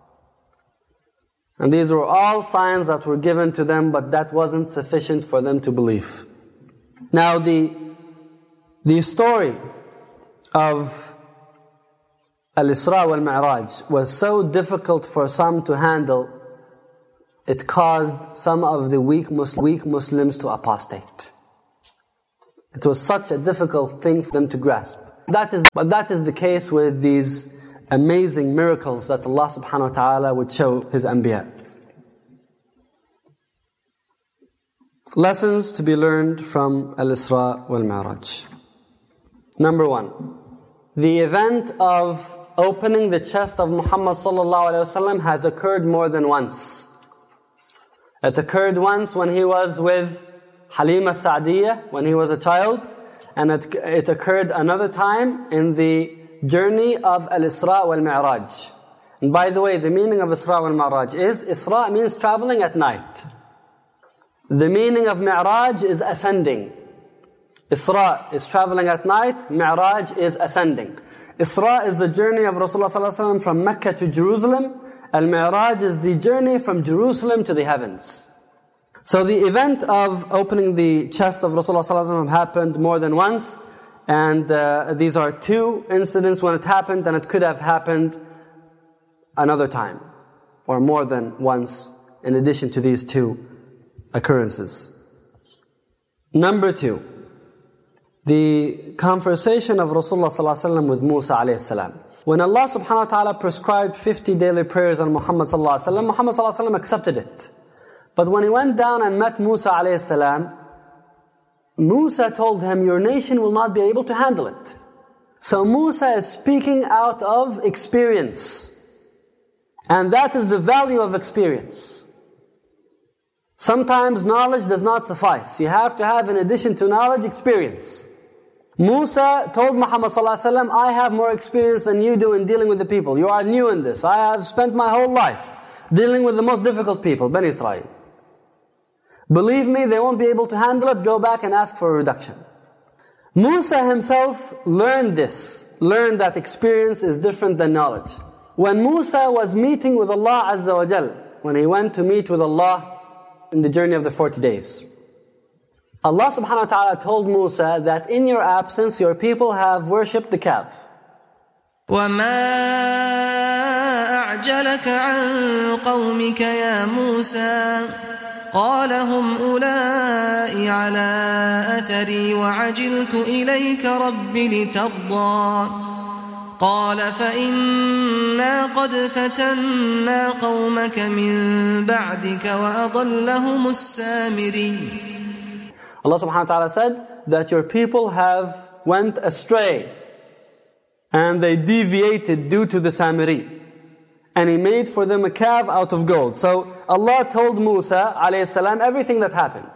And these were all signs that were given to them, but that wasn't sufficient for them to believe. Now the story of Al-Isra wal-Mi'raj was so difficult for some to handle, it caused some of the weak Muslims to apostate. It was such a difficult thing for them to grasp. But that is the case with these amazing miracles that Allah subhanahu wa ta'ala would show His Anbiya. Lessons to be learned from Al-Isra wal-Mi'raj. Number 1. The event of opening the chest of Muhammad sallallahu alayhi wa sallam has occurred more than once. It occurred once when he was with Halima Sa'diyah, when he was a child, and it occurred another time in the journey of Al-Isra wal-Mi'raj. And by the way, the meaning of Isra wal-Mi'raj is, Isra means traveling at night. The meaning of Mi'raj is ascending. Isra is traveling at night, Mi'raj is ascending. Isra is the journey of Rasulullah from Mecca to Jerusalem. Al-Mi'raj is the journey from Jerusalem to the heavens. So the event of opening the chest of Rasulullah happened more than once. And these are two incidents when it happened, and it could have happened another time, or more than once, in addition to these two occurrences. Number 2, the conversation of Rasulullah with Musa alayhi salam. When Allah subhanahu wa ta'ala prescribed 50 daily prayers on Muhammad sallallahu alayhi wa sallam, Muhammad sallallahu alayhi wa sallam accepted it. But when he went down and met Musa alayhi salam, Musa told him, your nation will not be able to handle it. So Musa is speaking out of experience. And that is the value of experience. Sometimes knowledge does not suffice. You have to have, in addition to knowledge, experience. Musa told Muhammad ﷺ, I have more experience than you do in dealing with the people. You are new in this. I have spent my whole life dealing with the most difficult people, Bani Israel. Believe me, they won't be able to handle it. Go back and ask for a reduction. Musa himself learned that experience is different than knowledge. When Musa was meeting with Allah Azza wa Jal, when he went to meet with Allah in the journey of the 40 days, Allah subhanahu wa ta'ala told Musa that in your absence, your people have worshipped the calf. وَمَا أَعْجَلَكَ عَنْ قَوْمِكَ يَا مُوسَى قَالَ هُمْ أُولَاءِ عَلَىٰ أَثَرِي وَعَجِلْتُ إِلَيْكَ رَبِّ لِتَرْضَىٰ قال فإنا قد فتنا قومك من بعدك وأضلهم السامري. Allah subhanahu wa ta'ala said that your people have went astray and they deviated due to the Samiri, and He made for them a calf out of gold. So Allah told Musa alayhi salam everything that happened.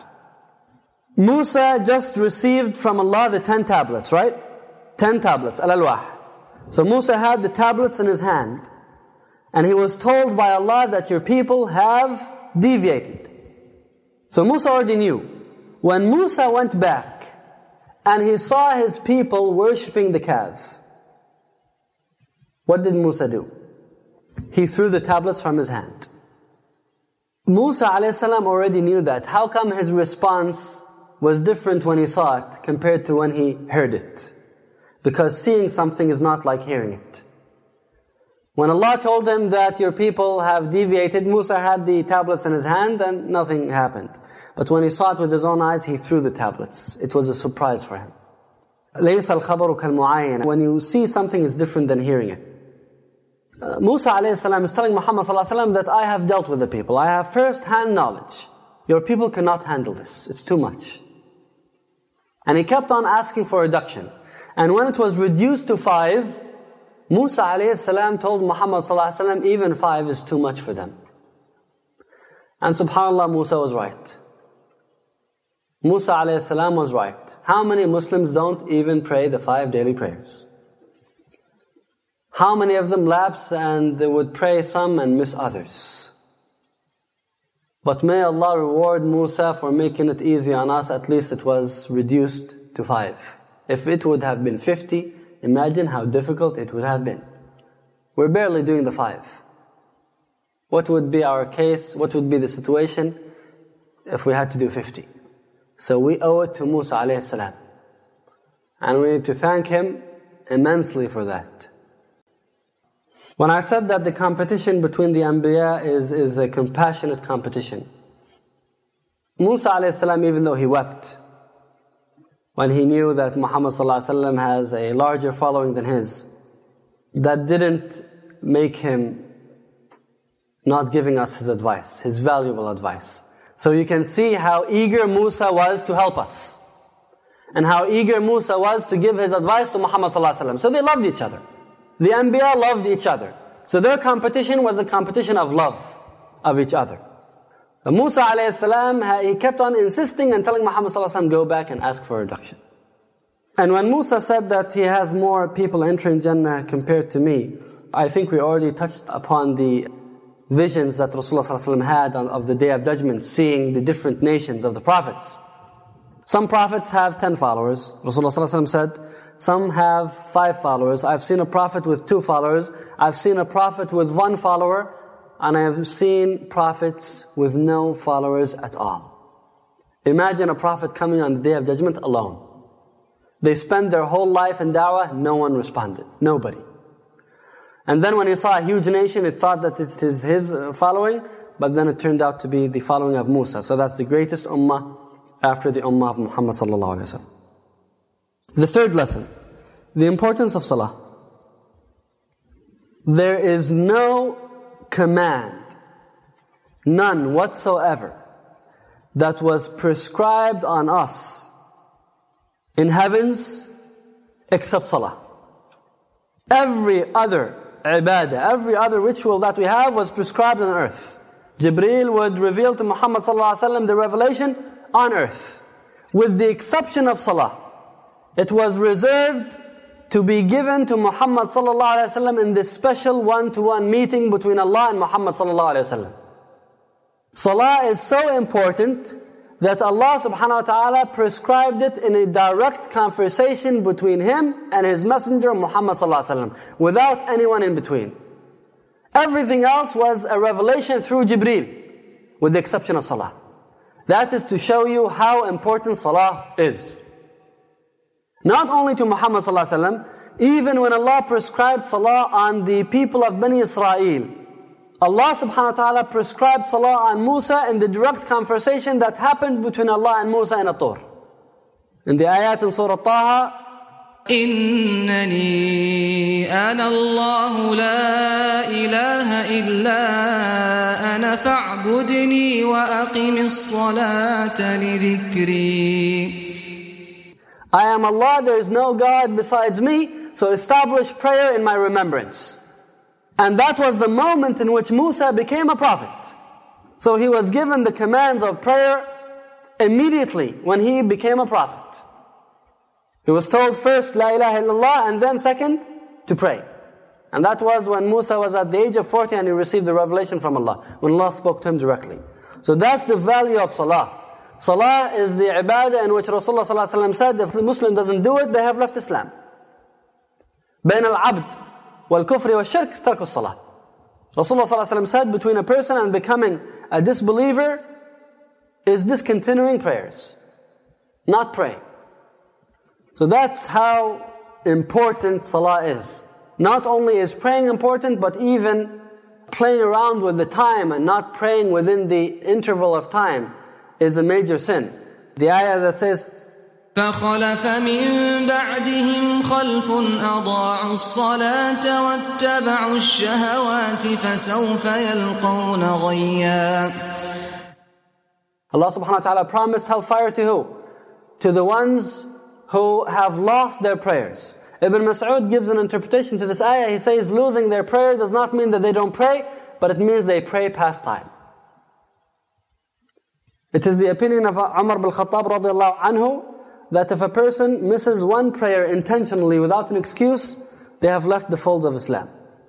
Musa just received from Allah the 10 tablets, right? 10 tablets, al-alwah. So Musa had the tablets in his hand, and he was told by Allah that your people have deviated. So Musa already knew. When Musa went back and he saw his people worshipping the calf, what did Musa do? He threw the tablets from his hand. Musa a.s. already knew that. How come his response was different when he saw it compared to when he heard it? Because seeing something is not like hearing it. When Allah told him that your people have deviated, Musa had the tablets in his hand and nothing happened. But when he saw it with his own eyes, he threw the tablets. It was a surprise for him. لَيْسَ الْخَبَرُ كَالْمُعَيَّنِ. When you see something, it's different than hearing it. Musa a.s. is telling Muhammad ﷺ that I have dealt with the people. I have first-hand knowledge. Your people cannot handle this. It's too much. And he kept on asking for a reduction. And when it was reduced to 5, Musa a.s. told Muhammad ﷺ, even 5 is too much for them. And subhanAllah, Musa was right. Musa a.s. was right. How many Muslims don't even pray the 5 daily prayers? How many of them lapse and they would pray some and miss others? But may Allah reward Musa for making it easy on us. At least it was reduced to 5. If it would have been 50, imagine how difficult it would have been. We're barely doing the 5. What would be our case? What would be the situation if we had to do 50? So we owe it to Musa alayhi salam. And we need to thank him immensely for that. When I said that the competition between the Anbiya is a compassionate competition, Musa alayhi salam, even though he wept when he knew that Muhammad sallallahu alaihi wasallam has a larger following than his, that didn't make him not giving us his advice, his valuable advice. So you can see how eager Musa was to help us, and how eager Musa was to give his advice to Muhammad sallallahu alaihi wasallam. So they loved each other. The Anbiya loved each other. So their competition was a competition of love of each other. Musa alayhi salam, he kept on insisting and telling Muhammad sallallahu alaihi wasallam, go back and ask for a reduction. And when Musa said that he has more people entering Jannah compared to me, I think we already touched upon the visions that Rasulullah sallallahu alaihi wasallam had of the Day of Judgment, seeing the different nations of the prophets. Some prophets have 10 followers. Rasulullah sallallahu alaihi wasallam said, some have 5 followers. I've seen a prophet with 2 followers. I've seen a prophet with 1 follower. And I have seen prophets with no followers at all. Imagine a prophet coming on the Day of Judgment alone. They spend their whole life in da'wah, no one responded. Nobody. And then when he saw a huge nation, it thought that it is his following, but then it turned out to be the following of Musa. So that's the greatest ummah after the ummah of Muhammad sallallahu alaihi wasallam. The third lesson, the importance of salah. There is no command, none whatsoever, that was prescribed on us in heavens except salah. Every other ibadah, every other ritual that we have was prescribed on earth. Jibreel would reveal to Muhammad sallallahu alaihi wasallam the revelation on earth, with the exception of salah. It was reserved to be given to Muhammad sallallahu alaihi wasallam in this special one-to-one meeting between Allah and Muhammad sallallahu alaihi wasallam. Salah is so important that Allah subhanahu wa ta'ala prescribed it in a direct conversation between Him and His Messenger Muhammad sallallahu alaihi wasallam, without anyone in between. Everything else was a revelation through Jibreel, with the exception of salah. That is to show you how important salah is. Not only to Muhammad sallallahu alaihi wasallam, even when Allah prescribed salah on the people of Bani Israel, Allah subhanahu wa ta'ala prescribed salah on Musa in the direct conversation that happened between Allah and Musa in At-Tur. In the ayat in Surah Taha, إنني أنا الله لا إله إلا أنا فاعبدني وأقم الصلاة لذكري. I am Allah, there is no God besides me, so establish prayer in my remembrance. And that was the moment in which Musa became a prophet. So he was given the commands of prayer immediately when he became a prophet. He was told first, La ilaha illallah, and then second, to pray. And that was when Musa was at the age of 40 and he received the revelation from Allah, when Allah spoke to him directly. So that's the value of salah. Salah is the ibadah in which Rasulullah ﷺ said, if the Muslim doesn't do it, they have left Islam. بين العبد والكفر والشرك ترك الصلاة. Rasulullah ﷺ said, between a person and becoming a disbeliever is discontinuing prayers, not praying. So that's how important salah is. Not only is praying important, but even playing around with the time and not praying within the interval of time is a major sin. The ayah that says, فخلف من بعدهم خلف أضاعوا الصلاة واتبعوا الشهوات فسوف يلقون غيا. Allah subhanahu wa ta'ala promised hellfire to who? To the ones who have lost their prayers. Ibn Mas'ud gives an interpretation to this ayah. He says losing their prayer does not mean that they don't pray, but it means they pray past time. It is the opinion of Umar bin Khattab radiallahu anhu that if a person misses one prayer intentionally without an excuse, they have left the folds of Islam.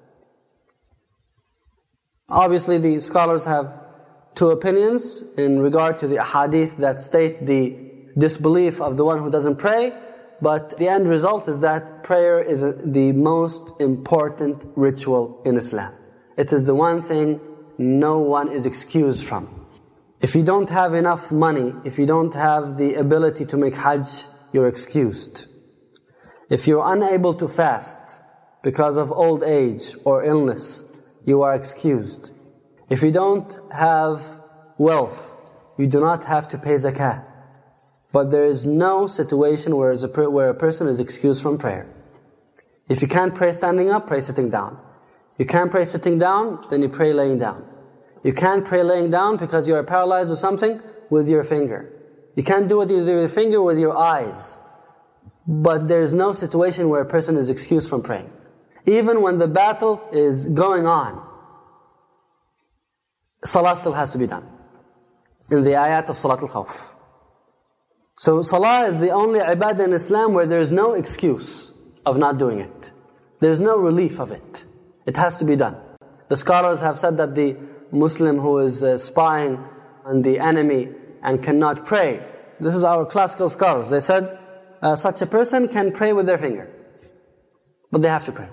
Obviously the scholars have two opinions in regard to the ahadith that state the disbelief of the one who doesn't pray, but the end result is that prayer is the most important ritual in Islam. It is the one thing no one is excused from. If you don't have enough money, if you don't have the ability to make hajj, you're excused. If you're unable to fast because of old age or illness, you are excused. If you don't have wealth, you do not have to pay zakah. But there is no situation where a person is excused from prayer. If you can't pray standing up, pray sitting down. You can't pray sitting down, then you pray laying down. You can't pray laying down because you are paralyzed with something, with your finger. You can't do it with your finger, with your eyes. But there is no situation where a person is excused from praying. Even when the battle is going on, salah still has to be done. in the ayat of Salat al-Khawf. So Salah is the only ibadah in Islam where there is no excuse of not doing it. There is no relief of it. It has to be done. The scholars have said that the Muslim who is spying on the enemy and cannot pray, this is our classical scholars, they said such a person can pray with their finger, but they have to pray.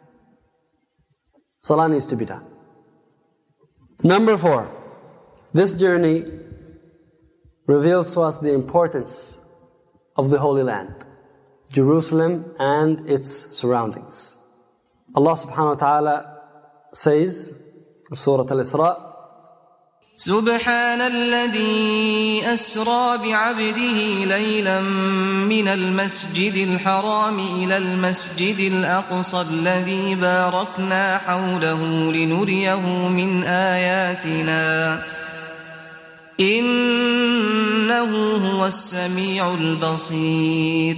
Salah needs to be done. Number 4, this journey reveals to us the importance of the Holy Land, Jerusalem and its surroundings. Allah subhanahu wa ta'ala says in Surah Al-Isra, سبحان الذي أسرى بعبده ليلا من المسجد الحرام إلى المسجد الأقصى الذي باركنا حوله لنريه من آياتنا إنه هو السميع البصير.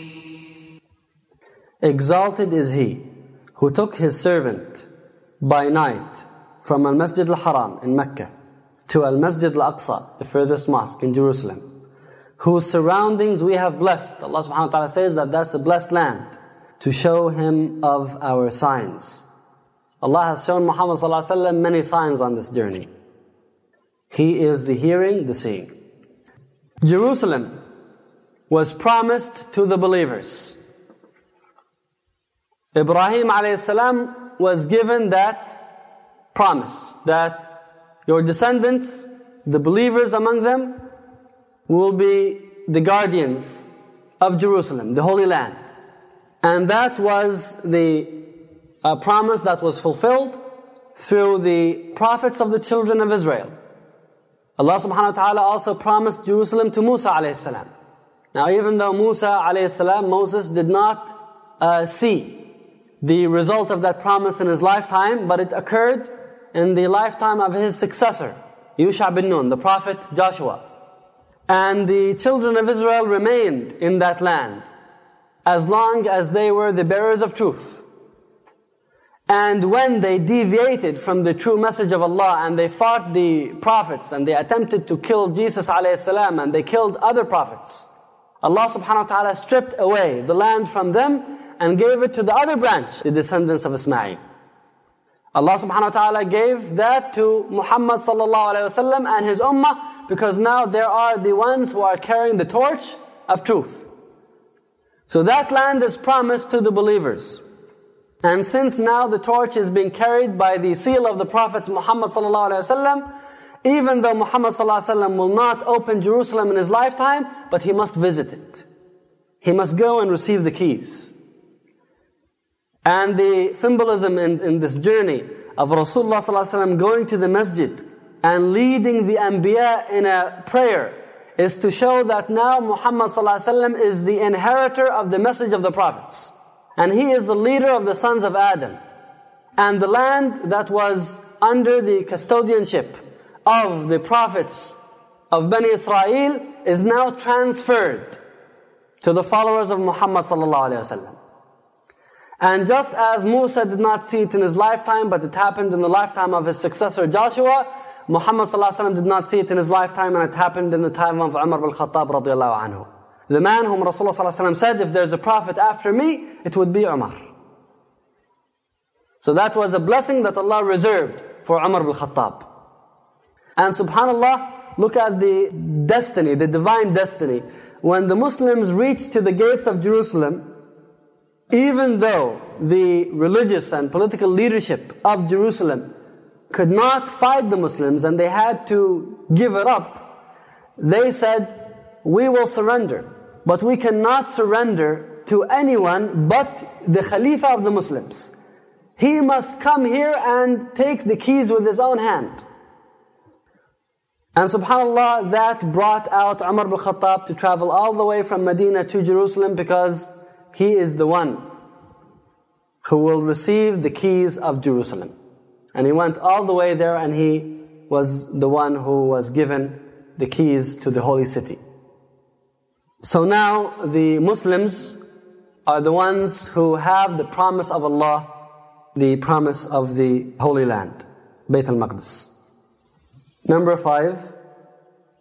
Exalted is He who took His servant by night from Al-Masjid Al-Haram in Mecca to Al-Masjid Al-Aqsa, the furthest mosque in Jerusalem, whose surroundings we have blessed. Allah subhanahu wa ta'ala says that that's a blessed land, to show Him of our signs. Allah has shown Muhammad sallallahu alaihi wasallam many signs on this journey. He is the hearing, the seeing. Jerusalem was promised to the believers. Ibrahim alayhi salam was given that promise, that your descendants, the believers among them, will be the guardians of Jerusalem, the Holy Land. And that was the promise that was fulfilled through the prophets of the children of Israel. Allah subhanahu wa ta'ala also promised Jerusalem to Musa alayhi salam. Now even though Musa alayhi salam, Moses, did not see the result of that promise in his lifetime, but it occurred in the lifetime of his successor, Yusha bin Nun, the prophet Joshua. And the children of Israel remained in that land as long as they were the bearers of truth. And when they deviated from the true message of Allah and they fought the prophets and they attempted to kill Jesus alayhi salam and they killed other prophets, Allah subhanahu wa ta'ala stripped away the land from them and gave it to the other branch, the descendants of Ismail. Allah subhanahu wa ta'ala gave that to Muhammad sallallahu alayhi wa sallam and his ummah, because now there are the ones who are carrying the torch of truth. So that land is promised to the believers. And since now the torch is being carried by the seal of the prophets Muhammad sallallahu alayhi wa sallam, even though Muhammad sallallahu alayhi wa sallam will not open Jerusalem in his lifetime, but he must visit it. He must go and receive the keys. And the symbolism in this journey of Rasulullah ﷺ going to the masjid and leading the Anbiya in a prayer is to show that now Muhammad ﷺ is the inheritor of the message of the prophets. And he is the leader of the sons of Adam. And the land that was under the custodianship of the prophets of Bani Israel is now transferred to the followers of Muhammad ﷺ. And just as Musa did not see it in his lifetime, but it happened in the lifetime of his successor Joshua, Muhammad ﷺ did not see it in his lifetime, and it happened in the time of Umar bin Khattab radiyallahu anhu. The man whom Rasulullah ﷺ said, if there's a prophet after me, it would be Umar. So that was a blessing that Allah reserved for Umar bin Khattab. And subhanAllah, look at the destiny, the divine destiny. When the Muslims reached to the gates of Jerusalem, even though the religious and political leadership of Jerusalem could not fight the Muslims and they had to give it up, they said, we will surrender. But we cannot surrender to anyone but the Khalifa of the Muslims. He must come here and take the keys with his own hand. And subhanAllah, that brought out Umar bin Khattab to travel all the way from Medina to Jerusalem, because he is the one who will receive the keys of Jerusalem. And he went all the way there, and he was the one who was given the keys to the holy city. So now the Muslims are the ones who have the promise of Allah, the promise of the Holy Land, Bayt al-Maqdis. Number 5,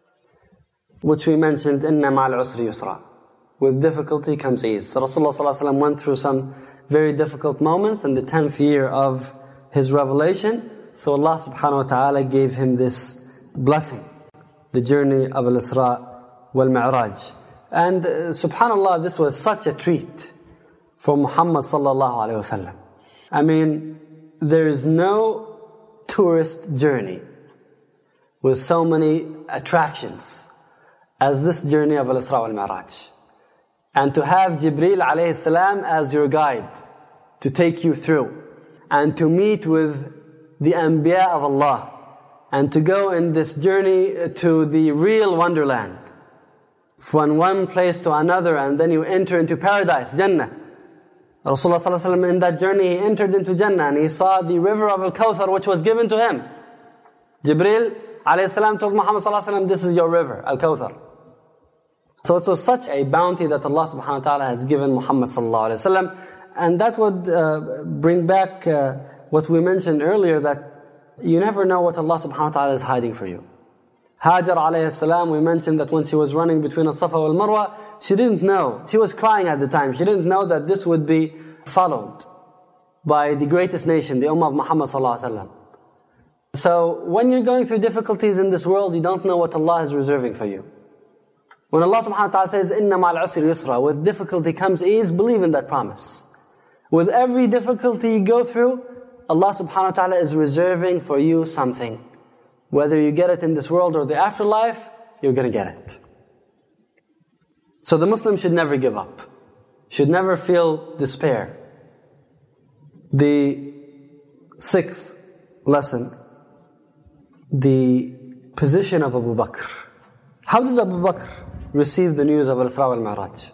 which we mentioned, إِنَّ مَعَ الْعُسْرِ يُسْرًا. With difficulty comes ease. So Rasulullah ﷺ went through some very difficult moments in the 10th year of his revelation. So Allah subhanahu wa ta'ala gave him this blessing, the journey of Al-Isra wal-Mi'raj. And subhanallah, this was such a treat for Muhammad sallallahu alayhi wa sallam. I mean, there is no tourist journey with so many attractions as this journey of Al-Isra wal-Mi'raj. And to have Jibreel alayhi salam as your guide to take you through, and to meet with the Anbiya of Allah, and to go in this journey to the real wonderland, from one place to another, and then you enter into paradise, Jannah. Rasulullah ﷺ in that journey, he entered into Jannah and he saw the river of Al-Kawthar which was given to him. Jibreel alayhi salam told Muhammad ﷺ, this is your river, Al-Kawthar. So it was such a bounty that Allah subhanahu wa ta'ala has given Muhammad sallallahu alayhi wa sallam. And that would bring back what we mentioned earlier, that you never know what Allah subhanahu wa ta'ala is hiding for you. Hajar alayhi salam, we mentioned that when she was running between As-Safa wal Marwa, she didn't know. She was crying at the time. She didn't know that this would be followed by the greatest nation, the Ummah of Muhammad sallallahu alayhi wa sallam. So when you're going through difficulties in this world, you don't know what Allah is reserving for you. When Allah subhanahu wa ta'ala says, إِنَّ مَعَ الْعُسْرِ يُسْرًا, with difficulty comes ease, believe in that promise. With every difficulty you go through, Allah subhanahu wa ta'ala is reserving for you something. Whether you get it in this world or the afterlife, you're going to get it. So the Muslim should never give up. Should never feel despair. The sixth lesson, the position of Abu Bakr. How does Abu Bakr receive the news of Al-Isra wal-Mi'raj?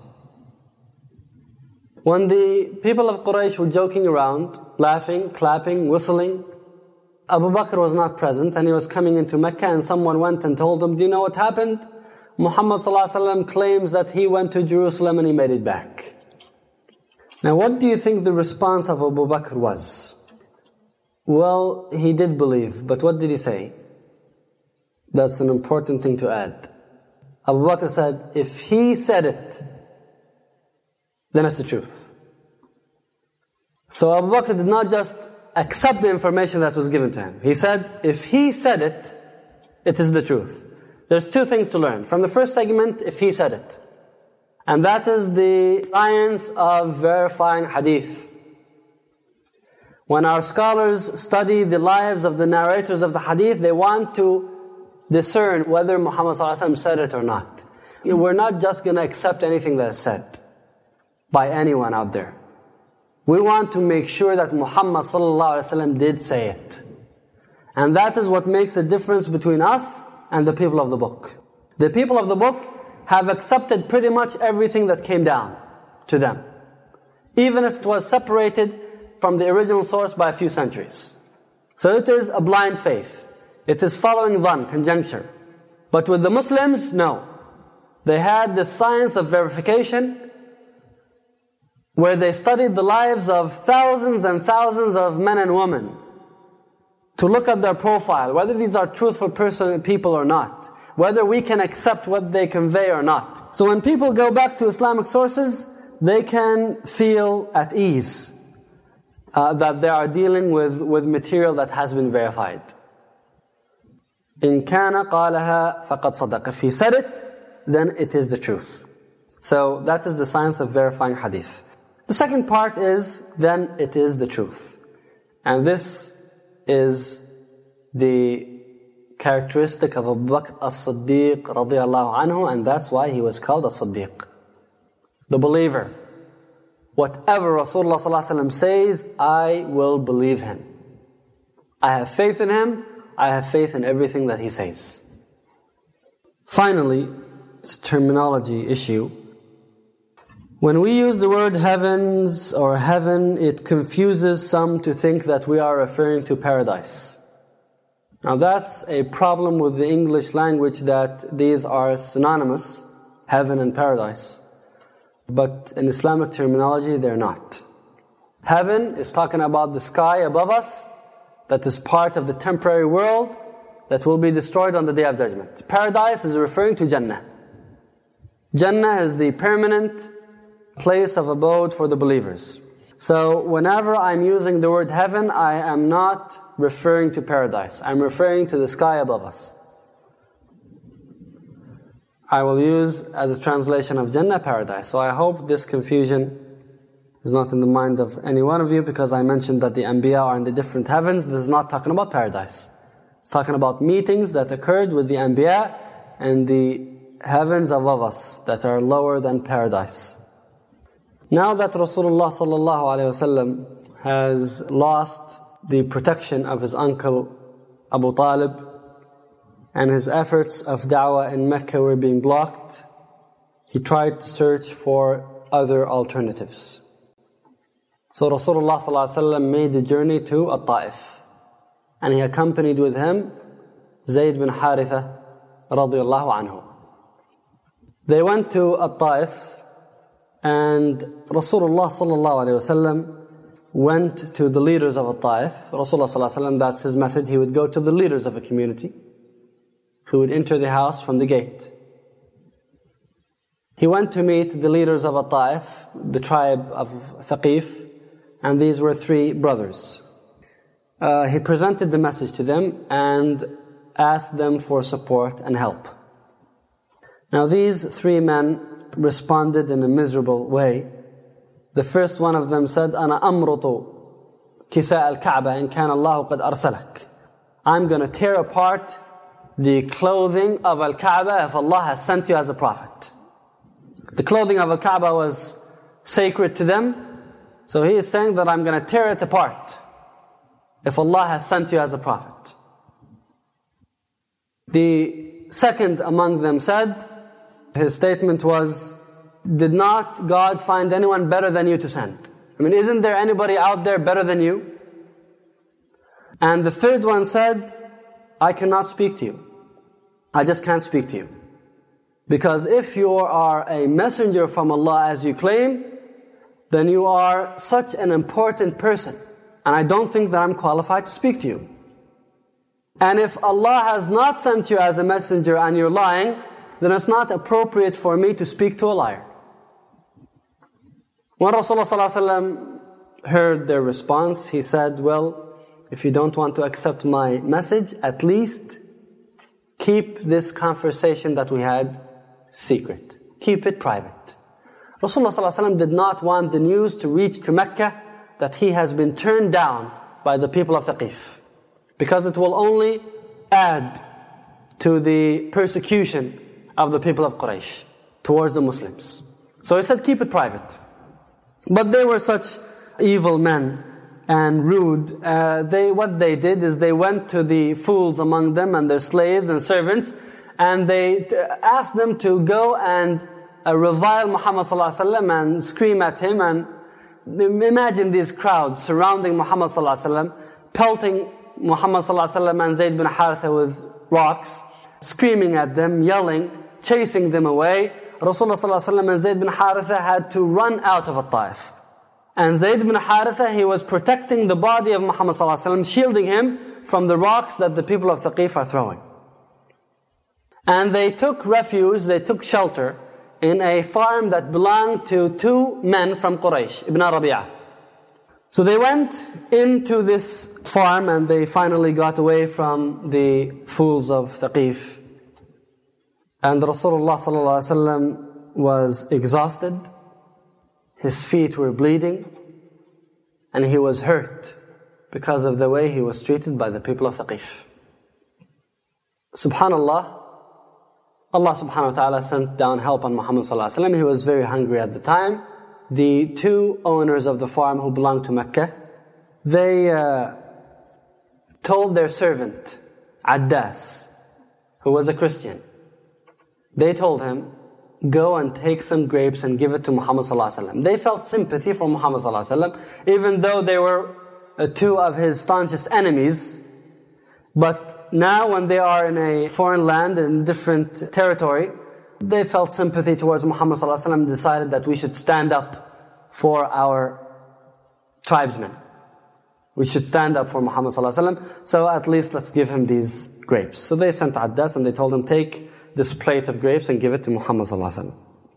When the people of Quraysh were joking around, laughing, clapping, whistling, Abu Bakr was not present and he was coming into Mecca, and someone went and told him, do you know what happened? Muhammad ﷺ claims that he went to Jerusalem and he made it back. Now what do you think the response of Abu Bakr was? Well, he did believe, but what did he say? That's an important thing to add. Abu Bakr said, if he said it, then it's the truth. So Abu Bakr did not just accept the information that was given to him. He said, if he said it, it is the truth. There's two things to learn. From the first segment, if he said it. And that is the science of verifying hadith. When our scholars study the lives of the narrators of the hadith, they want to discern whether Muhammad ﷺ said it or not. We're not just going to accept anything that is said by anyone out there. We want to make sure that Muhammad ﷺ did say it. And that is what makes a difference between us and the people of the book. The people of the book have accepted pretty much everything that came down to them, even if it was separated from the original source by a few centuries. So it is a blind faith. It is following dhann, conjecture. But with the Muslims, no. They had the science of verification, where they studied the lives of thousands and thousands of men and women to look at their profile, whether these are truthful people or not, whether we can accept what they convey or not. So when people go back to Islamic sources, they can feel at ease that they are dealing with material that has been verified. إِن كَانَ قَالَهَا فَقَدْ صَدَقَ. If he said it, then it is the truth. So that is the science of verifying hadith. The second part is, then it is the truth. And this is the characteristic of Abu Bakr as-Siddiq radiyallahu anhu, and that's why he was called as-Siddiq, the believer. Whatever Rasulullah sallallahu alaihi wasallam says, I will believe him. I have faith in him. I have faith in everything that he says. Finally, it's a terminology issue. When we use the word heavens or heaven, it confuses some to think that we are referring to paradise. Now that's a problem with the English language, that these are synonymous, heaven and paradise. But in Islamic terminology, they're not. Heaven is talking about the sky above us, that is part of the temporary world that will be destroyed on the Day of Judgment. Paradise is referring to Jannah. Jannah is the permanent place of abode for the believers. So whenever I'm using the word heaven, I am not referring to paradise. I'm referring to the sky above us. I will use as a translation of Jannah, paradise. So I hope this confusion is not in the mind of any one of you, because I mentioned that the Anbiya are in the different heavens. This is not talking about paradise. It's talking about meetings that occurred with the Anbiya and the heavens above us that are lower than paradise. Now that Rasulullah ﷺ has lost the protection of his uncle Abu Talib, and his efforts of da'wah in Mecca were being blocked, he tried to search for other alternatives. So Rasulullah ﷺ made the journey to At-Ta'if, and he accompanied with him Zayd bin Haritha radiyallahu anhu. They went to At-Ta'if, and Rasulullah ﷺ went to the leaders of At-Ta'if. Rasulullah ﷺ, that's his method. He would go to the leaders of a community who would enter the house from the gate. He went to meet the leaders of At-Ta'if, the tribe of Thaqif, and these were 3 brothers. He presented the message to them and asked them for support and help. Now these 3 men responded in a miserable way. The first one of them said, أَنَا أَمْرُطُ كِسَاءَ الْكَعْبَةِ إِنْ كَانَ اللَّهُ قَدْ أَرْسَلَكَ. I'm going to tear apart the clothing of Al-Kaaba if Allah has sent you as a prophet. The clothing of Al-Kaaba was sacred to them, so he is saying that I'm going to tear it apart if Allah has sent you as a prophet. The second among them said, his statement was, did not God find anyone better than you to send? I mean, isn't there anybody out there better than you? And the third one said, I cannot speak to you. I just can't speak to you. Because if you are a messenger from Allah as you claim, then you are such an important person. And I don't think that I'm qualified to speak to you. And if Allah has not sent you as a messenger and you're lying, then it's not appropriate for me to speak to a liar. When Rasulullah ﷺ heard their response, he said, well, if you don't want to accept my message, at least keep this conversation that we had secret. Keep it private. Rasulullah ﷺ did not want the news to reach to Mecca that he has been turned down by the people of Thaqif, because it will only add to the persecution of the people of Quraysh towards the Muslims. So he said, keep it private. But they were such evil men and rude. What they did is they went to the fools among them and their slaves and servants, and they asked them to go and revile Muhammad ﷺ and scream at him. And imagine these crowds surrounding Muhammad ﷺ, pelting Muhammad ﷺ and Zayd bin Haritha with rocks, screaming at them, yelling, chasing them away. Rasulullah ﷺ and Zayd bin Haritha had to run out of At-Ta'if. And Zayd bin Haritha, he was protecting the body of Muhammad ﷺ, shielding him from the rocks that the people of Thaqif are throwing. And they took refuge, they took shelter in a farm that belonged to 2 men from Quraysh, Ibn Rabi'ah. So they went into this farm and they finally got away from the fools of Thaqif. And Rasulullah ﷺ was exhausted, his feet were bleeding, and he was hurt because of the way he was treated by the people of Thaqif. SubhanAllah, Allah subhanahu wa ta'ala sent down help on Muhammad ﷺ. He was very hungry at the time. The 2 owners of the farm who belonged to Mecca, they told their servant, Addas, who was a Christian, they told him, go and take some grapes and give it to Muhammad ﷺ. They felt sympathy for Muhammad ﷺ, even though they were 2 of his staunchest enemies. But now when they are in a foreign land, in different territory, they felt sympathy towards Muhammad ﷺ and decided that we should stand up for our tribesmen. We should stand up for Muhammad ﷺ, so at least let's give him these grapes. So they sent Addas and they told him, take this plate of grapes and give it to Muhammad ﷺ.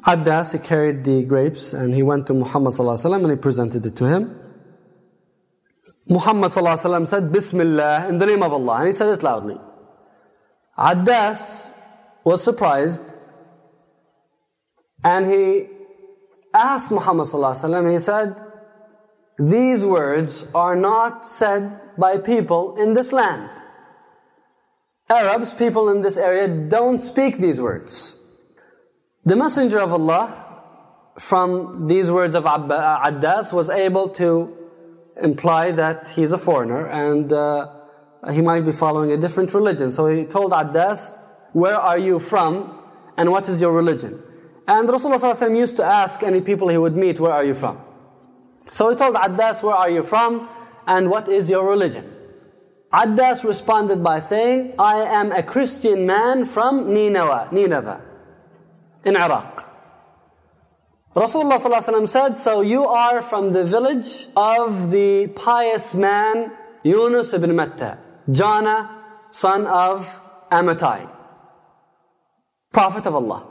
Addas, he carried the grapes and he went to Muhammad ﷺ and he presented it to him. Muhammad ﷺ said, Bismillah, in the name of Allah, and he said it loudly. Addas was surprised and he asked Muhammad ﷺ, he said, these words are not said by people in this land. Arabs, people in this area, don't speak these words. The Messenger of Allah, from these words of Addas, was able to imply that he's a foreigner and he might be following a different religion. So he told Addas, where are you from and what is your religion? And Rasulullah ﷺ used to ask any people he would meet, where are you from? So he told Addas, where are you from and what is your religion? Addas responded by saying, I am a Christian man from Nineveh, in Iraq. Rasulullah ﷺ said, so you are from the village of the pious man Yunus ibn Matta, Jonah, son of Amittai, Prophet of Allah.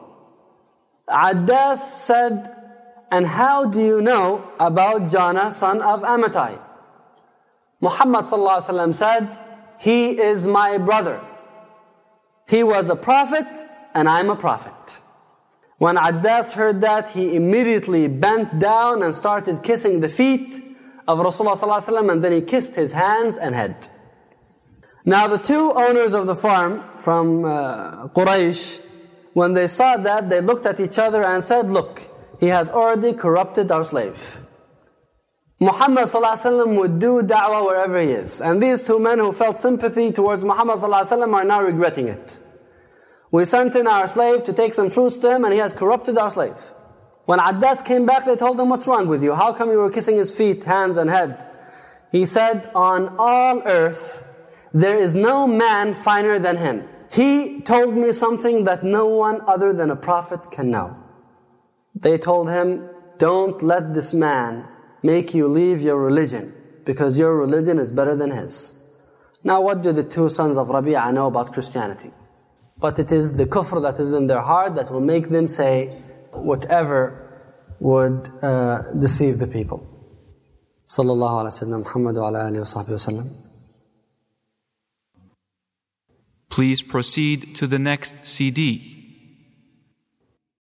Addas said, and how do you know about Jonah, son of Amittai? Muhammad ﷺ said, he is my brother. He was a prophet and I'm a prophet. When Addas heard that, he immediately bent down and started kissing the feet of Rasulullah ﷺ, and then he kissed his hands and head. Now the two owners of the farm from Quraysh, when they saw that, they looked at each other and said, look, he has already corrupted our slave. Muhammad ﷺ would do da'wah wherever he is. And these two men who felt sympathy towards Muhammad ﷺ are now regretting it. We sent in our slave to take some fruits to him and he has corrupted our slave. When Addas came back, they told him, what's wrong with you? How come you were kissing his feet, hands and head? He said, on all earth, there is no man finer than him. He told me something that no one other than a prophet can know. They told him, don't let this man make you leave your religion, because your religion is better than his. Now what do the two sons of Rabi'ah know about Christianity? But it is the kufr that is in their heart that will make them say whatever would deceive the people. Sallallahu ala sayyidina Muhammad wa ala alihi wa sahbihi wa sallam. Please proceed to the next CD.